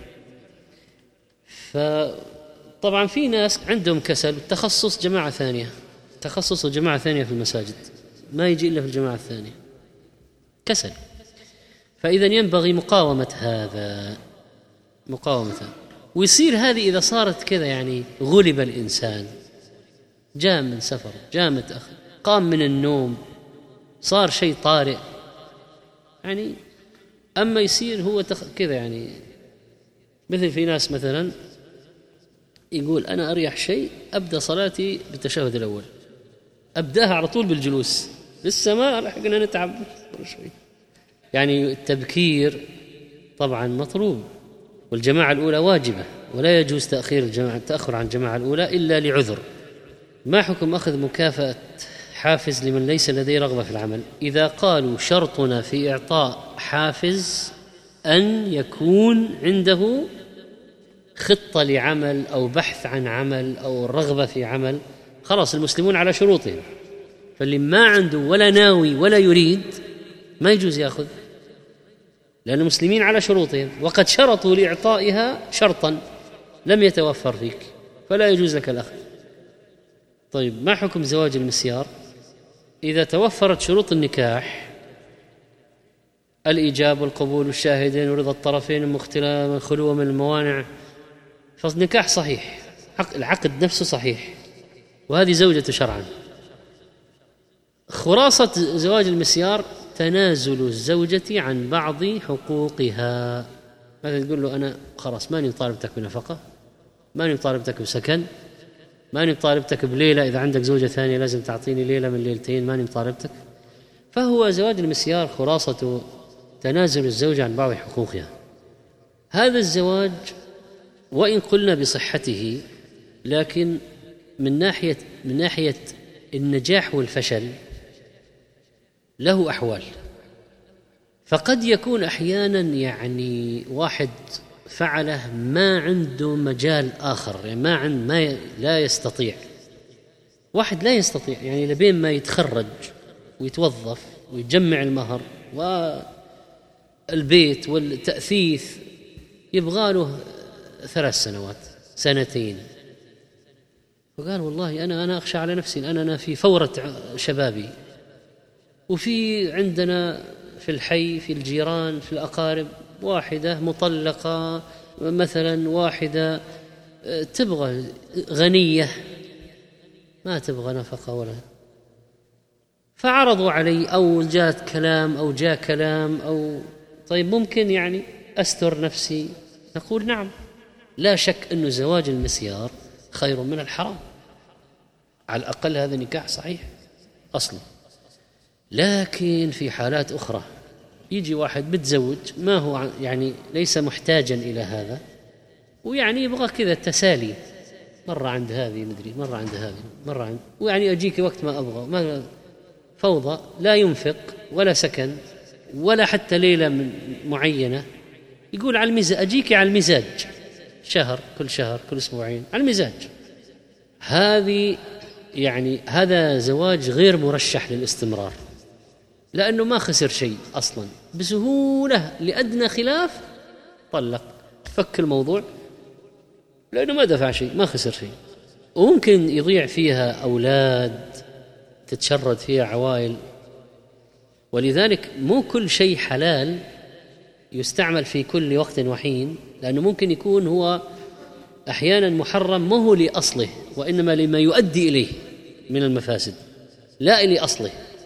[SPEAKER 2] فطبعا في ناس عندهم كسل، تخصص جماعة ثانية، تخصص جماعة ثانية في المساجد، ما يجي إلا في الجماعة الثانية، كسل. فإذا ينبغي مقاومة هذا، مقاومة هذا. ويصير هذه إذا صارت كذا يعني غلب الإنسان، جاء من سفر، جاء متأخر، قام من النوم، صار شيء طارئ يعني. أما يصير هو تخ... كذا يعني، مثل في ناس مثلا يقول أنا أريح شيء أبدأ صلاتي بالتشهد الأول، أبدأها على طول بالجلوس، لسه ما لحقنا نتعب شوي. يعني التبكير طبعا مطلوب، والجماعة الأولى واجبة، ولا يجوز تأخير الجماعة التأخر عن الجماعة الأولى إلا لعذر. ما حكم أخذ مكافأة حافز لمن ليس لديه رغبة في العمل؟ إذا قالوا شرطنا في إعطاء حافز أن يكون عنده خطة لعمل أو بحث عن عمل أو رغبة في عمل، خلاص المسلمون على شروطهم، فاللي ما عنده ولا ناوي ولا يريد ما يجوز يأخذ، لأن المسلمين على شروطهم، وقد شرطوا لإعطائها شرطا لم يتوفر فيك، فلا يجوز لك الأخذ. طيب ما حكم زواج المسيار؟ إذا توفرت شروط النكاح، الإيجاب والقبول والشاهدين ورضا الطرفين المختلف الخلوة من الموانع، فالنكاح صحيح، العقد نفسه صحيح، وهذه زوجة شرعا. خلاصة زواج المسيار تنازل الزوجة عن بعض حقوقها. ماذا تقول له؟ أنا خلاص ماني طالبتك بنفقة، ماني طالبتك بسكن، ماني طالبتك بليلة، إذا عندك زوجة ثانية لازم تعطيني ليلة من ليلتين، ماني طالبتك. فهو زواج المسيار خلاصة تنازل الزوجة عن بعض حقوقها. هذا الزواج وإن قلنا بصحته، لكن من ناحية من ناحية النجاح والفشل له أحوال. فقد يكون أحيانا يعني واحد فعله ما عنده مجال آخر، يعني ما عند ما لا يستطيع، واحد لا يستطيع يعني لبين ما يتخرج ويتوظف ويجمع المهر والبيت والتأثيث يبغى له ثلاث سنوات سنتين، فقال والله أنا أنا أخشى على نفسي، أنا أنا في فورة شبابي، وفي عندنا في الحي في الجيران في الأقارب واحدة مطلقة مثلا، واحدة تبغى غنية ما تبغى نفقة ولا، فعرضوا علي أو جاءت كلام أو جاء كلام أو طيب ممكن يعني أستر نفسي، نقول نعم، لا شك أنه زواج المسيار خير من الحرام، على الأقل هذا نكاح صحيح أصلا. لكن في حالات أخرى يجي واحد متزوج ما هو يعني ليس محتاجا إلى هذا، ويعني يبغى كذا تسالي، مرة عند هذه ندري، مرة عند هذه، مرة عند، ويعني أجيك وقت ما أبغى، ما فوضى، لا ينفق ولا سكن ولا حتى ليلة من معينة، يقول على المزاج، أجيك على المزاج، شهر كل شهر كل أسبوعين على المزاج. هذه يعني هذا زواج غير مرشح للاستمرار، لأنه ما خسر شيء أصلا، بسهولة لأدنى خلاف طلق، فك الموضوع، لأنه ما دفع شيء، ما خسر شيء. وممكن يضيع فيها أولاد، تتشرد فيها عوائل، ولذلك مو كل شيء حلال يستعمل في كل وقت وحين، لأنه ممكن يكون هو أحيانا محرم ما هو لأصله، وإنما لما يؤدي إليه من المفاسد، لا لأصله،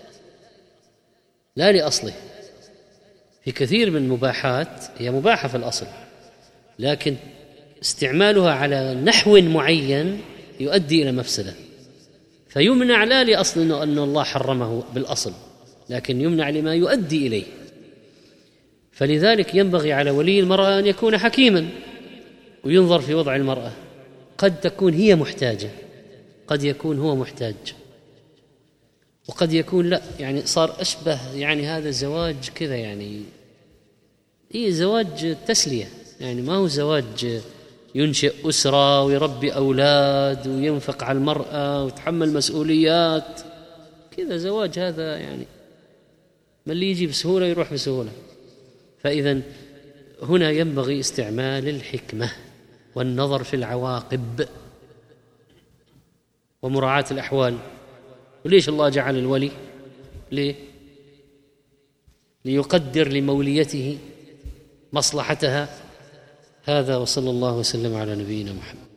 [SPEAKER 2] لا لأصله. في كثير من المباحات هي مباحة في الأصل، لكن استعمالها على نحو معين يؤدي إلى مفسدة، فيمنع لا لأصل إنه أن الله حرمه بالأصل، لكن يمنع لما يؤدي إليه. فلذلك ينبغي على ولي المرأة أن يكون حكيما وينظر في وضع المرأة. قد تكون هي محتاجة، قد يكون هو محتاج، وقد يكون لا، يعني صار أشبه يعني هذا الزواج كذا، يعني هي زواج تسلية، يعني ما هو زواج ينشئ أسرة ويربي أولاد وينفق على المرأة ويتحمل مسؤوليات كذا. زواج هذا يعني من اللي يجي بسهولة يروح بسهولة. فإذن هنا ينبغي استعمال الحكمة والنظر في العواقب ومراعاة الأحوال. وليش الله جعل الولي؟ ليه؟ ليقدر لموليته مصلحتها. هذا، وصلى الله وسلم على نبينا محمد.